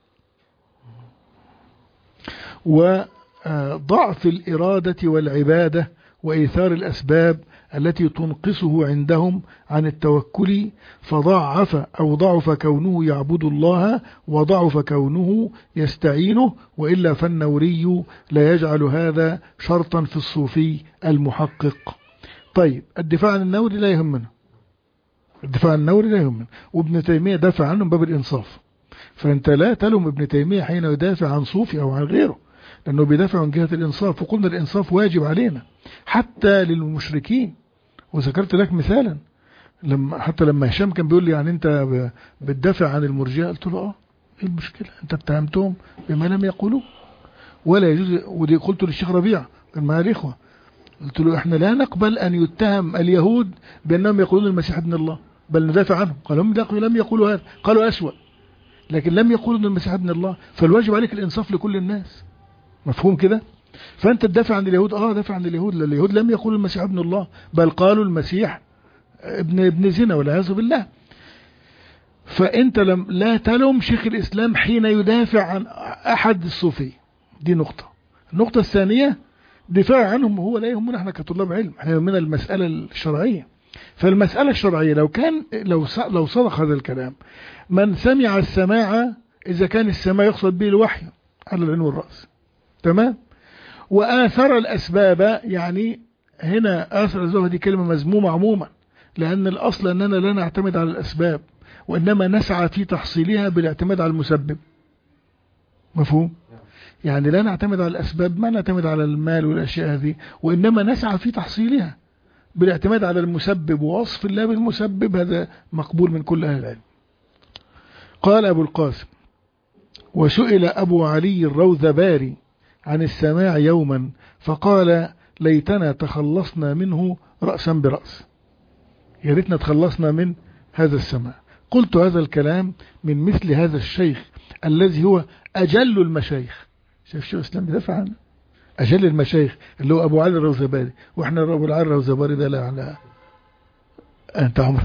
وضعف الإرادة والعبادة، وإيثار الأسباب التي تنقصه عندهم عن التوكل، فضعف أو ضعف كونه يعبد الله وضعف كونه يستعينه، وإلا فالنوري لا يجعل هذا شرطا في الصوفي المحقق. طيب الدفاع عن النوري لا يهمنا، الدفاع عن النوري لا يهمنا، وابن تيمية دافع عنه باب الإنصاف، فأنت لا تلوم ابن تيمية حين يدافع عن صوفي أو عن غيره، لأنه بيدافع عن جهة الإنصاف، وقلنا الإنصاف واجب علينا حتى للمشركين. وذكرت لك مثالا لما حتى لما هشام كان بيقول لي يعني أنت بتدافع عن المرجئة، قلت له اه ايه المشكلة، أنت اتهمتهم بما لم يقولوا ولا يجوز. ودي قلت للشيخ ربيع كان معاه الإخوة، قلت له احنا لا نقبل أن يتهم اليهود بأنهم يقولون المسيح ابن الله، بل ندافع عنهم. قالوا هم لم يقولوا هذا، قالوا أسوأ، لكن لم يقولوا أن المسيح ابن الله. فالواجب عليك الإنصاف لكل الناس، مفهوم كده؟ فأنت تدافع عن اليهود، آه دافع عن اليهود، لأن اليهود لم يقولوا المسيح ابن الله، بل قالوا المسيح ابن ابن زنا والعياذ بالله. فأنت لم لا تلوم شيخ الإسلام حين يدافع عن أحد الصوفي. دي نقطة. النقطة الثانية دفاع عنهم هو لا يهمنا احنا كطلاب علم، احنا يهمنا المسألة الشرعية. فالمسألة الشرعية لو كان لو لو صدق هذا الكلام، من سمع السماع إذا كان السماع يقصد به الوحي على العين والرأس، تمام؟ وآثر الأسباب، يعني هنا آثر الأسباب دي كلمة مذمومة عموما، لأن الأصل أننا لا نعتمد على الأسباب، وإنما نسعى في تحصيلها بالاعتماد على المسبب. مفهوم؟ يعني لا نعتمد على الأسباب، ما نعتمد على المال والأشياء هذه، وإنما نسعى في تحصيلها بالاعتماد على المسبب، ووصف الله بالمسبب هذا مقبول من كل أهل العلم. قال أبو القاسم: وسئل أبو علي الروذباري عن السماع يوما فقال: ليتنا تخلصنا منه رأسا برأس، يا ريتنا تخلصنا من هذا السماع. قلت: هذا الكلام من مثل هذا الشيخ الذي هو أجل المشايخ. شايف شيخ الإسلام بيدافع عنه، أجل المشايخ اللي هو أبو علي الروذباري، وإحنا أبو علي الروذباري ده لا على أنت عمر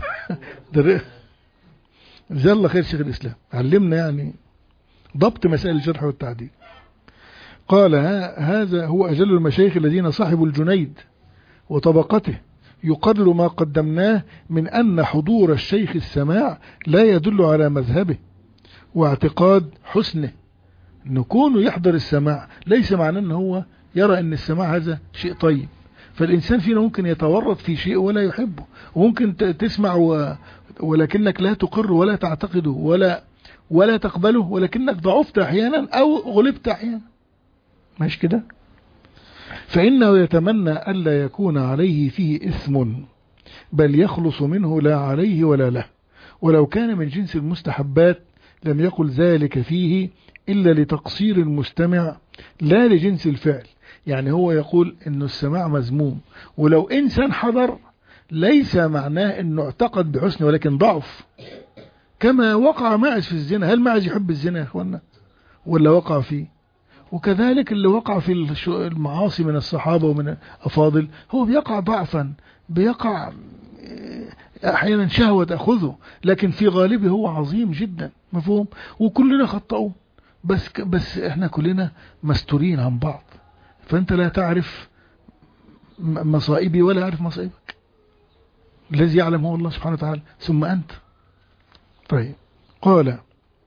جزاه الله خير شيخ الإسلام، علمنا يعني ضبط مسائل الجرح والتعديل. قال: هذا هو أجل المشايخ الذين صاحبوا الجنيد وطبقته يقرر ما قدمناه من أن حضور الشيخ السماع لا يدل على مذهبه واعتقاد حسنه. نكون يحضر السماع ليس معناه أنه هو يرى أن السماع هذا شيء طيب. فالإنسان فينا ممكن يتورط في شيء ولا يحبه، وممكن تسمع و... ولكنك لا تقر ولا تعتقده ولا ولا تقبله، ولكنك ضعفت أحيانا أو غلبت أحيانا، ماشي كده؟ فإنه يتمنى ألا يكون عليه فيه إثم، بل يخلص منه لا عليه ولا له. ولو كان من جنس المستحبات لم يقل ذلك فيه إلا لتقصير المستمع لا لجنس الفعل. يعني هو يقول إنه السماع مذموم، ولو إنسان حضر ليس معناه إنه اعتقد بحسن، ولكن ضعف. كما وقع معز في الزنا، هل معز يحب الزنا يا أخوانا ولا وقع فيه؟ وكذلك اللي وقع في المعاصي من الصحابة ومن الأفاضل هو بيقع ضعفا، بيقع أحيانا شهوة تأخذه، لكن في غالبه هو عظيم جدا. مفهوم؟ وكلنا خطأون، بس بس احنا كلنا مستورين عن بعض، فأنت لا تعرف مصائبي ولا أعرف مصائبك، الذي يعلم هو الله سبحانه وتعالى ثم أنت. طيب، قال: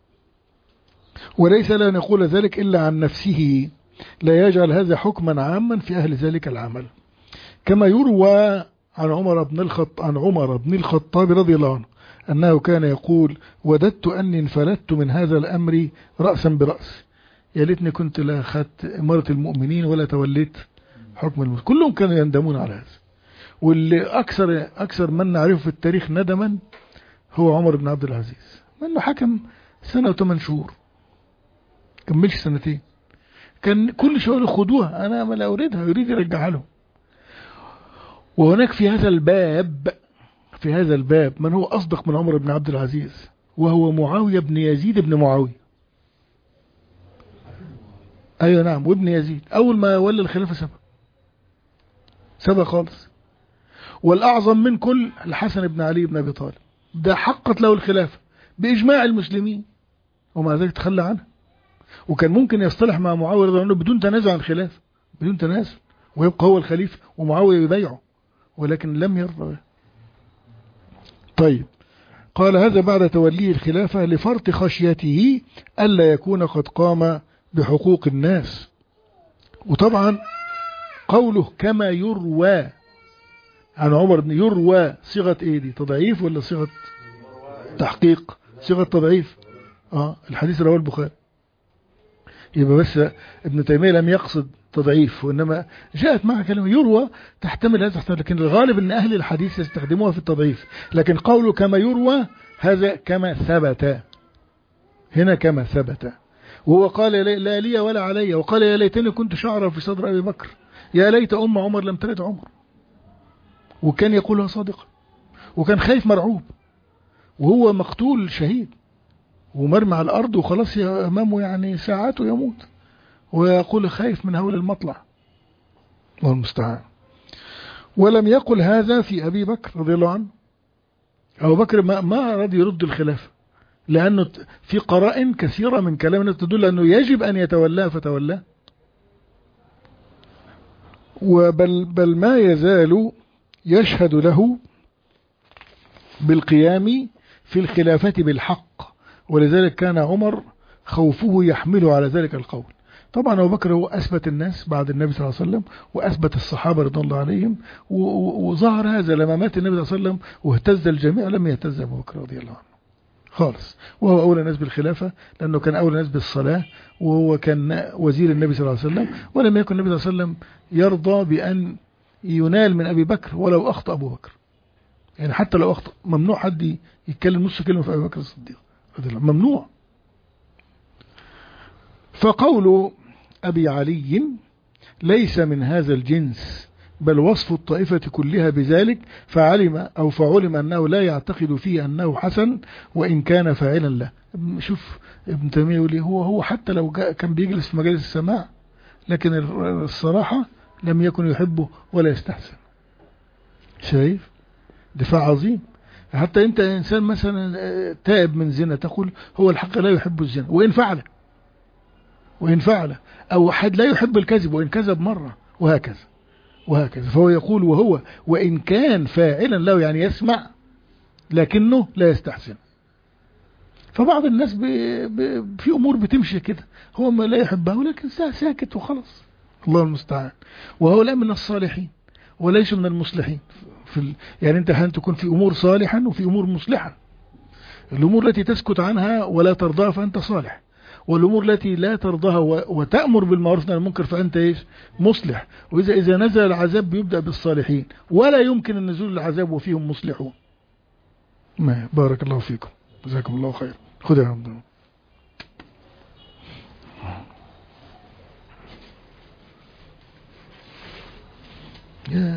وليس لا نقول ذلك إلا عن نفسه، لا يجعل هذا حكما عاما في أهل ذلك العمل، كما يروى عن عمر بن الخطاب عن عمر بن الخطاب رضي الله عنه أنه كان يقول: وددت أني انفلت من هذا الأمر رأسا برأس، يا ليتني كنت لا أخذت إمارة المؤمنين ولا توليت حكم المسلمين. كلهم كانوا يندمون على هذا، واللي أكثر أكثر من نعرفه في التاريخ ندما هو عمر بن عبد العزيز، منه حكم سنة وثمان شهور، كملش سنتين، كان كل شوية خدوها، أنا ما لا أريدها، يريد يرجعها لهم. وهناك في هذا الباب في هذا الباب من هو أصدق من عمر بن عبد العزيز، وهو معاوية بن يزيد بن معاوية. أيوة نعم، وابن يزيد أول ما ولى الخلافة سبق سبق خالص. والأعظم من كل الحسن بن علي بن أبي طالب، ده حقت له الخلافة بإجماع المسلمين، ومع ذلك تخلى عنها، وكان ممكن يصطلح مع معاوية رضي الله عنه بدون تنازع عن الخلافة، بدون تنازع، ويبقى هو الخليفة ومعاوية يبايعه، ولكن لم يرضى. طيب، قال: هذا بعد توليه الخلافة لفرط خشيته ألا يكون قد قام بحقوق الناس. وطبعا قوله كما يروى عن عمر بن، يروى صيغة ايه دي؟ تضعيف ولا صيغة تحقيق؟ صيغة تضعيف. اه الحديث رواه البخاري، يبقى بس ابن تيمية لم يقصد تضعيف، وإنما جاءت معها كلمة يروى تحتمل هذا تحتمل، لكن الغالب أن أهل الحديث يستخدموها في التضعيف. لكن قوله كما يروى هذا كما ثبت، هنا كما ثبت. وهو قال لا لي ولا علي، وقال يا ليتني كنت شعرا في صدر أبي بكر، يا ليت أم عمر لم تلد عمر. وكان يقولها صادقا، وكان خايف مرعوب، وهو مقتول شهيد ومرمى على الأرض وخلاص أمامه يعني ساعات ويموت، ويقول خايف من هول المطلع والمستعان. ولم يقل هذا في أبي بكر رضي الله عنه. أبو بكر ما, ما رضي يرد الخلافة، لأنه في قرائن كثيرة من كلامنا تدل أنه يجب أن يتولاه فتولاه، وبل بل ما يزال يشهد له بالقيام في الخلافة بالحق، ولذلك كان عمر خوفه يحمله على ذلك القول. طبعا أبو بكر هو أثبت الناس بعد النبي صلى الله عليه وسلم، وأثبت الصحابة رضي الله عليهم، وظهر هذا لما مات النبي صلى الله عليه وسلم واهتز الجميع، لم يهتز أبو بكر رضي الله عنه خالص، وهو أولى الناس بالخلافة لأنه كان أولى الناس بالصلاة، وهو كان وزير النبي صلى الله عليه وسلم، ولم يكن النبي صلى الله عليه وسلم يرضى بأن ينال من أبي بكر ولو أخطأ أبو بكر، يعني حتى لو أخطأ ممنوع حد يتكلم نص كلمة في أبي بكر الصديق ممنوع. فقول أبي علي ليس من هذا الجنس، بل وصف الطائفة كلها بذلك، فعلم أو فعلم أنه لا يعتقد فيه أنه حسن وإن كان فاعلا له. شوف ابن تيمية يقول هو هو حتى لو كان بيجلس في مجالس السماع، لكن الصراحة لم يكن يحبه ولا يستحسن. شايف دفاع عظيم. حتى انت انسان مثلا تائب من زنا تقول هو الحق لا يحب الزنا وإن فعله، وإن فعله، أو حد لا يحب الكذب وإن كذب مرة، وهكذا وهكذا. فهو يقول وهو وإن كان فاعلا له، يعني يسمع لكنه لا يستحسن. فبعض الناس ب... ب... في أمور بتمشي كده، هو ما لا يحبها ولكن ساكت وخلص، الله المستعان. وهو لا من الصالحين وليس من المصلحين في ال... يعني انت هل تكون في أمور صالحا وفي أمور مصلحا. الأمور التي تسكت عنها ولا ترضاها فأنت صالح، والأمور التي لا ترضاها وتأمر بالمعروف والنهي عن المنكر فأنت إيش؟ مصلح. وإذا إذا نزل العذاب بيبدأ بالصالحين، ولا يمكن النزول العذاب وفيهم مصلحون. ما بارك الله فيكم، جزاكم الله خير. خذ يا عبد الله.